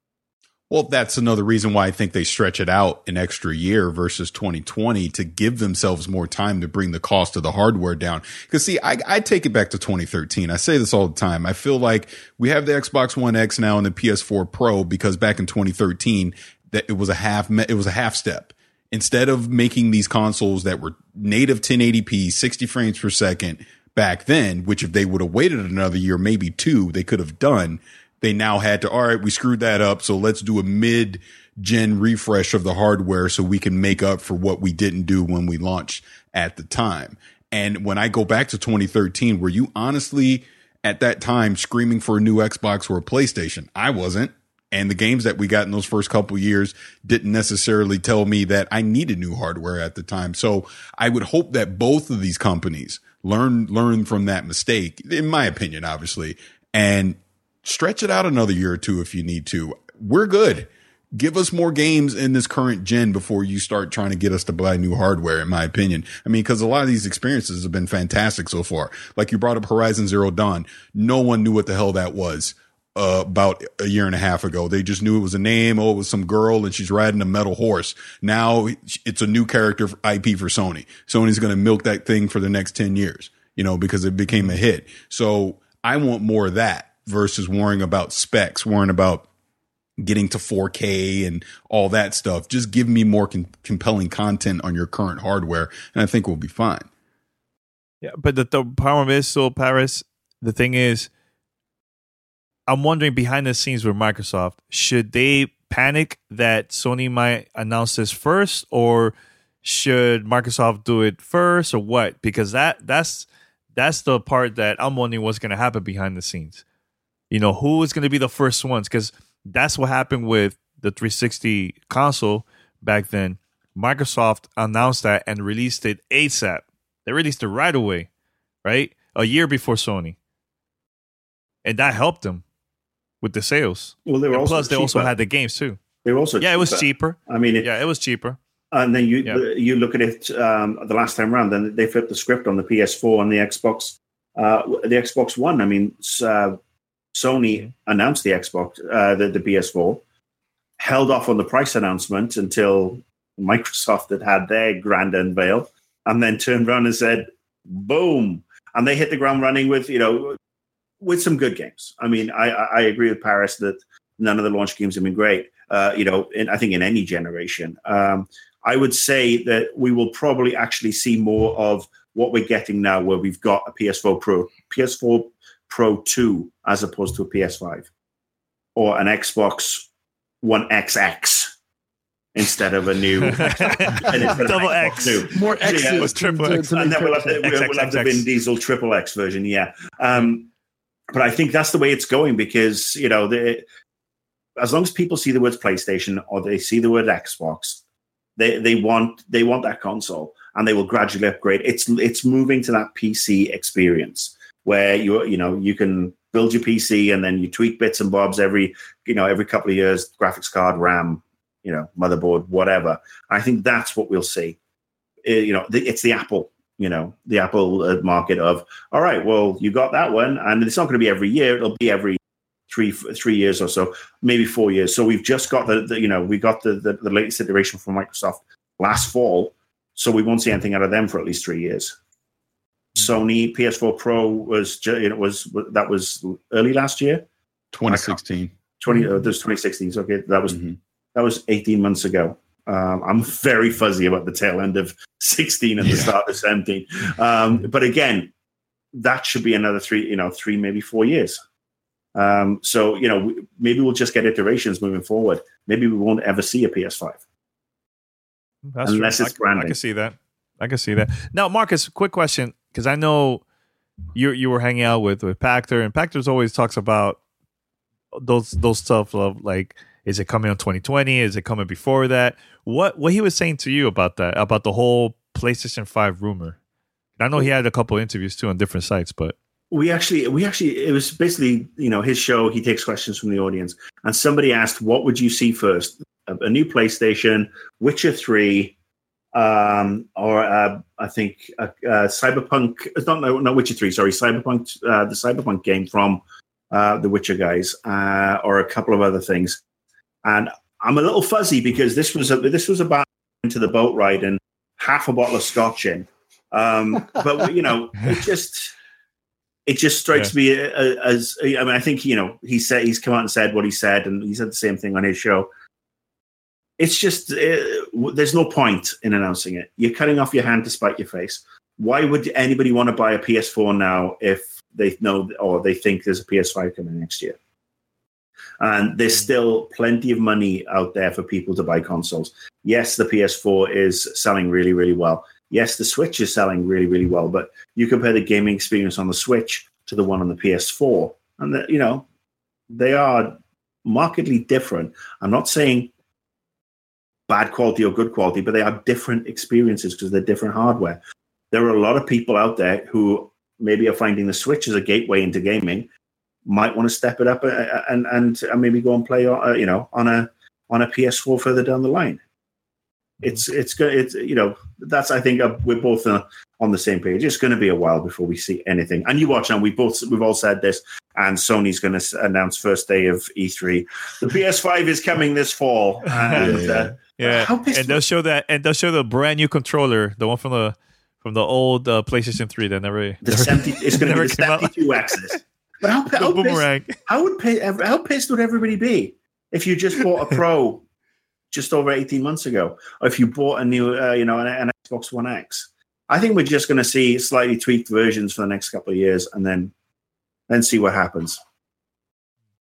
Well, that's another reason why I think they stretch it out an extra year versus twenty twenty, to give themselves more time to bring the cost of the hardware down. Because, see, I, I take it back to twenty thirteen. I say this all the time. I feel like we have the Xbox One X now and the P S four Pro because back in twenty thirteen, that it was a half it was a half step. Instead of making these consoles that were native ten eighty p, sixty frames per second back then, which if they would have waited another year, maybe two, they could have done. They now had to, all right, we screwed that up, so let's do a mid-gen refresh of the hardware so we can make up for what we didn't do when we launched at the time. And when I go back to twenty thirteen, were you honestly at that time screaming for a new Xbox or a PlayStation? I wasn't. And the games that we got in those first couple of years didn't necessarily tell me that I needed new hardware at the time. So I would hope that both of these companies learn learn from that mistake, in my opinion, obviously, and stretch it out another year or two if you need to. We're good. Give us more games in this current gen before you start trying to get us to buy new hardware, in my opinion. I mean, because a lot of these experiences have been fantastic so far. Like you brought up Horizon Zero Dawn. No one knew what the hell that was uh, about a year and a half ago. They just knew it was a name. Oh, it was some girl and she's riding a metal horse. Now it's a new character I P for Sony. Sony's going to milk that thing for the next ten years, you know, because it became a hit. So I want more of that versus worrying about specs, worrying about getting to four K and all that stuff. Just give me more con- compelling content on your current hardware, and I think we'll be fine. Yeah, but the, the problem is, so Paris, the thing is, I'm wondering behind the scenes with Microsoft, should they panic that Sony might announce this first, or should Microsoft do it first, or what? Because that that's that's the part that I'm wondering what's going to happen behind the scenes. You know, who is going to be the first ones? Because that's what happened with the three sixty console back then. Microsoft announced that and released it ASAP. They released it right away, right? A year before Sony. And that helped them with the sales. Well, they were and also plus, they cheaper. also had the games too. They were also yeah, cheaper. it was cheaper. I mean, it, yeah, it was cheaper. And then you Yeah. you look at it um, the last time around. Then they flipped the script on the P S four and the Xbox, uh, the Xbox One. I mean, uh, Sony announced the Xbox, uh, the, the P S four, held off on the price announcement until Microsoft had had their grand unveil, and then turned around and said, "Boom!" And they hit the ground running with you know with some good games. I mean, I I agree with Paris that none of the launch games have been great. Uh, you know, in, I think in any generation. Um, I would say that we will probably actually see more of what we're getting now, where we've got a P S four Pro, P S four Pro two, as opposed to a P S five, or an Xbox One X X instead of a new double X, two. More X's, Yeah, was triple to- X. to and make then we'll have, the, purpose. we'll have the Vin Diesel triple X version. Yeah, um, but I think that's the way it's going because you know the. As long as people see the words PlayStation or they see the word Xbox, they they want they want that console, and they will gradually upgrade. It's it's moving to that P C experience where you you know you can build your P C and then you tweak bits and bobs every you know every couple of years, graphics card, RAM, you know, motherboard, whatever. I think that's what we'll see. Uh, you know, the, it's the Apple, you know, the Apple uh, market of all right. Well, you got that one, and it's not going to be every year. It'll be every three three years or so, maybe four years. So we've just got the, the you know we got the, the the latest iteration from Microsoft last fall, so we won't see anything out of them for at least three years. Sony P S four Pro was ju- it was that was early last year, twenty sixteen. twenty uh, this twenty sixteen. Okay, that was Mhm. that was eighteen months ago. Um, I'm very fuzzy about the tail end of sixteen and the Yeah. start of seventeen. Um, but again, that should be another three, you know, three maybe four years. Um, so, you know, we, maybe we'll just get iterations moving forward. Maybe we won't ever see a P S five. That's Unless true. it's I, branding. I can see that. I can see that. Now, Marcus, quick question, because I know you you were hanging out with with Pactor, and Pactor's always talks about those those stuff of like, is it coming on twenty twenty? Is it coming before that? What what he was saying to you about that, about the whole PlayStation five rumor? I know he had a couple of interviews too on different sites, but We actually, we actually, it was basically, you know, his show. He takes questions from the audience, and somebody asked, "What would you see first? A, a new PlayStation, Witcher three, um, or uh, I think uh, uh, Cyberpunk? Not no, not Witcher three. Sorry, Cyberpunk, uh, the Cyberpunk game from uh, the Witcher guys, uh, or a couple of other things." And I'm a little fuzzy because this was a, this was about into the boat ride and half a bottle of scotch in, um, but you know, it just. It just strikes yeah. me as, I mean, I think, you know, he said, he's come out and said what he said, and he said the same thing on his show. It's just, uh, there's no point in announcing it. You're cutting off your hand to spite your face. Why would anybody want to buy a P S four now if they know or they think there's a P S five coming next year? And there's still plenty of money out there for people to buy consoles. Yes, the P S four is selling really, really well. Yes, the Switch is selling really, really well, but you compare the gaming experience on the Switch to the one on the P S four, and the, you know, they are markedly different. I'm not saying bad quality or good quality, but they are different experiences because they're different hardware. There are a lot of people out there who maybe are finding the Switch as a gateway into gaming, might want to step it up and and, and maybe go and play, uh, you know, on a on a P S four further down the line. It's it's good. It's you know that's I think uh, we're both uh, on the same page. It's going to be a while before we see anything. And you watch now. We both we've all said this. And Sony's going to announce first day of E three. The P S five is coming this fall. And, yeah, uh, yeah. How and they'll show that. And they'll show the brand new controller, the one from the from the old uh, PlayStation three that never. The seventy. It's going to be the seventy-two axis. But how how boomerang. Pissed, how would pay, how pissed would everybody be if you just bought a Pro? Just over eighteen months ago, or if you bought a new, uh, you know, an, an Xbox One X. I think we're just going to see slightly tweaked versions for the next couple of years, and then then see what happens.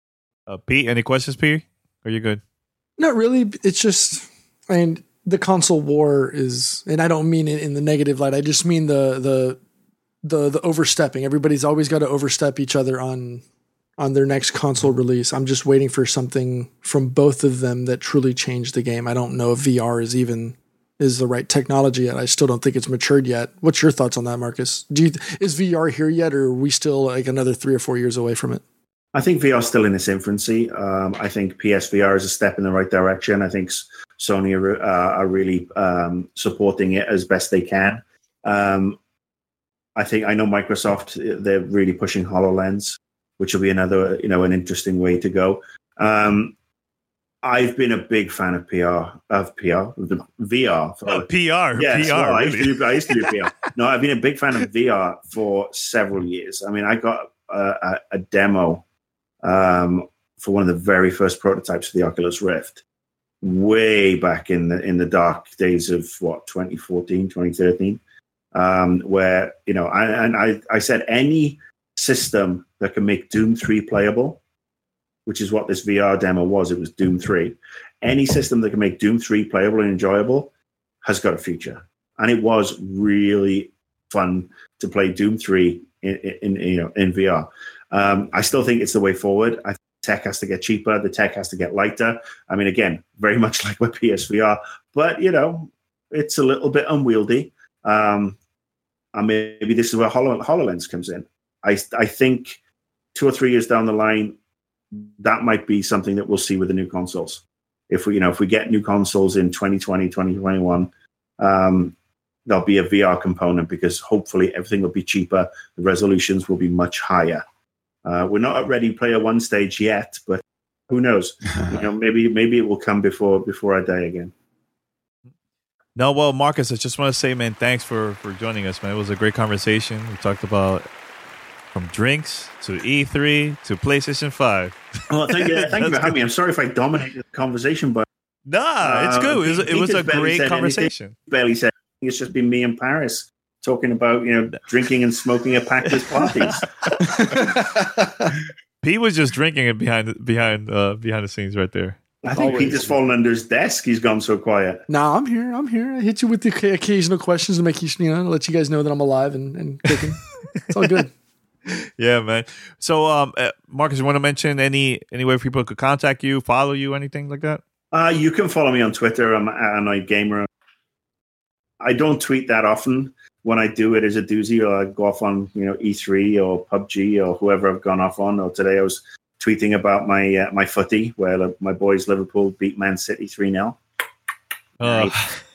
Uh, Pete, any questions, Pete? Are you good? Not really. It's just, I mean, the console war is, and I don't mean it in the negative light. I just mean the the the the overstepping. Everybody's always got to overstep each other on on their next console release. I'm just waiting for something from both of them that truly changed the game. I don't know if V R is even is the right technology yet. I still don't think it's matured yet. What's your thoughts on that, Marcus? Do you is V R here yet, or are we still like another three or four years away from it? I think V R is still in its infancy. Um, I think P S V R is a step in the right direction. I think Sony are, uh, are really um, supporting it as best they can. Um, I think I know Microsoft, they're really pushing HoloLens, which will be another, you know, an interesting way to go. Um, I've been a big fan of P R, of P R, V R. For, oh, P R, yes, P R. Well, really? I, used to do, I used to do P R. No, I've been a big fan of V R for several years. I mean, I got a, a, a demo um, for one of the very first prototypes of the Oculus Rift, way back in the in the dark days of what twenty fourteen, twenty thirteen, um, where you know, I, and I I said any system that can make Doom three playable, which is what this V R demo was. It was Doom three. Any system that can make Doom three playable and enjoyable has got a future, and it was really fun to play Doom three in, in, in you know in V R. Um, I still think it's the way forward. I think tech has to get cheaper. The tech has to get lighter. I mean, again, very much like with P S V R, but you know, it's a little bit unwieldy. Um, and maybe this is where Holo- HoloLens comes in. I I think two or three years down the line, that might be something that we'll see with the new consoles. If we, you know, if we get new consoles in twenty twenty, twenty twenty-one, um, there'll be a V R component because hopefully everything will be cheaper. The resolutions will be much higher. Uh, we're not at Ready Player One stage yet, but who knows? You know, maybe maybe it will come before before I die again. No, well, Marcus, I just want to say, man, thanks for, for joining us, man. It was a great conversation. We talked about from drinks to E three to PlayStation five. Well, thank you, thank you for having me. I'm sorry if I dominated the conversation, but nah, uh, it's good. It was, it was a great conversation. Anything. Barely said anything. It's just been me and Paris talking about, you know, drinking and smoking at Packers parties. Pete was just drinking it behind behind uh, behind the scenes right there. I think Always. Pete has fallen under his desk. He's gone so quiet. Nah, I'm here. I'm here. I hit you with the occasional questions to make you, you know, let you guys know that I'm alive and, and cooking. It's all good. Yeah, man. So, um, uh, Marcus, you want to mention any any way people could contact you, follow you, anything like that? Uh, you can follow me on Twitter. I'm Annoyed Gamer. I don't tweet that often. When I do, it is a doozy. Or I go off on, you know, E three or P U B G or whoever I've gone off on. Or today I was tweeting about my uh, my footy, where uh, my boys Liverpool beat Man City three nil. Oh.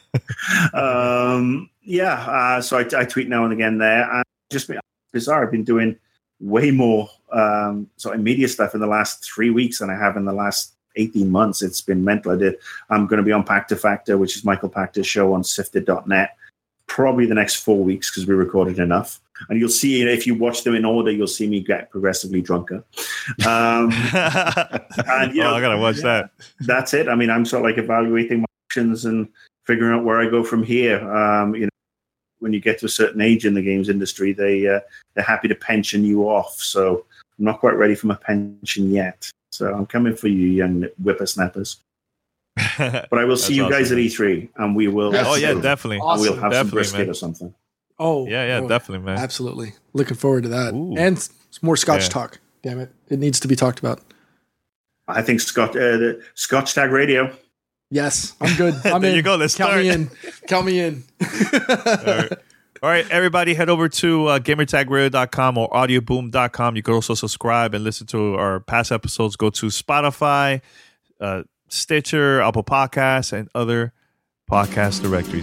um, yeah, uh, so I, I tweet now and again there. And just bizarre. I've been doing way more um, sort of media stuff in the last three weeks than I have in the last eighteen months. It's been mental. I did. I'm going to be on Pack to Factor, which is Michael Pactor's show on sifted dot net, probably the next four weeks because we recorded enough. And you'll see, if you watch them in order, you'll see me get progressively drunker. Um, and, you know, oh, I got to watch yeah, that. That's it. I mean, I'm sort of like evaluating my options and figuring out where I go from here. Um, you know, when you get to a certain age in the games industry, they, uh, they're happy to pension you off. So I'm not quite ready for my pension yet. So I'm coming for you, young whippersnappers. But I will see you awesome, guys man. at E three, and we will. Oh yeah, definitely. Awesome. We'll have Definitely, some brisket man. or something. Oh Yeah, yeah, oh, definitely, man. Absolutely. Looking forward to that. Ooh. And s- more Scotch Yeah. talk. Damn it. It needs to be talked about. I think Scott, uh, the Scotch Tag Radio. Yes, I'm good. I'm There in. you go, let's Count start. me in. Count me in. All right. All right, everybody, head over to uh, gamertag radio dot com or audio boom dot com. You can also subscribe and listen to our past episodes. Go to Spotify, uh, Stitcher, Apple Podcasts, and other podcast directories.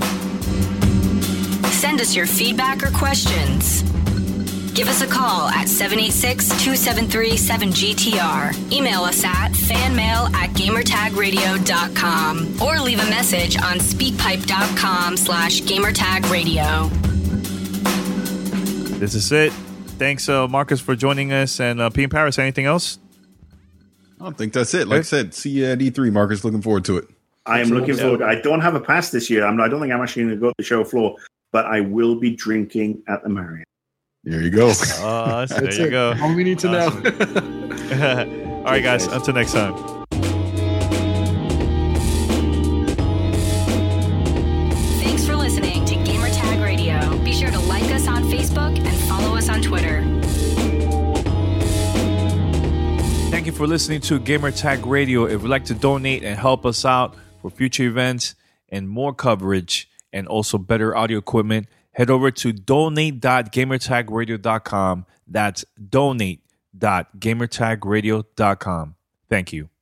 Send us your feedback or questions. Give us a call at seven eight six, two seven three, seven G T R. Email us at fanmail at gamertag radio dot com or leave a message on speakpipe.com slash gamertagradio. This is it. Thanks, uh, Marcus, for joining us. And uh, P in Paris, anything else? I don't think that's it. Like I said, see you at E three, Marcus. Looking forward to it. I am looking Yeah. forward. I don't have a pass this year. I'm, I don't think I'm actually going to go to the show floor, but I will be drinking at the Marriott. There you go. Uh, there That's you it. go. All we need to Awesome. know. right, guys. Until next time. Thanks for listening to Gamertag Radio. Be sure to like us on Facebook and follow us on Twitter. Thank you for listening to Gamertag Radio. If you'd like to donate and help us out for future events and more coverage and also better audio equipment, head over to donate dot gamertag radio dot com. That's donate dot gamertag radio dot com. Thank you.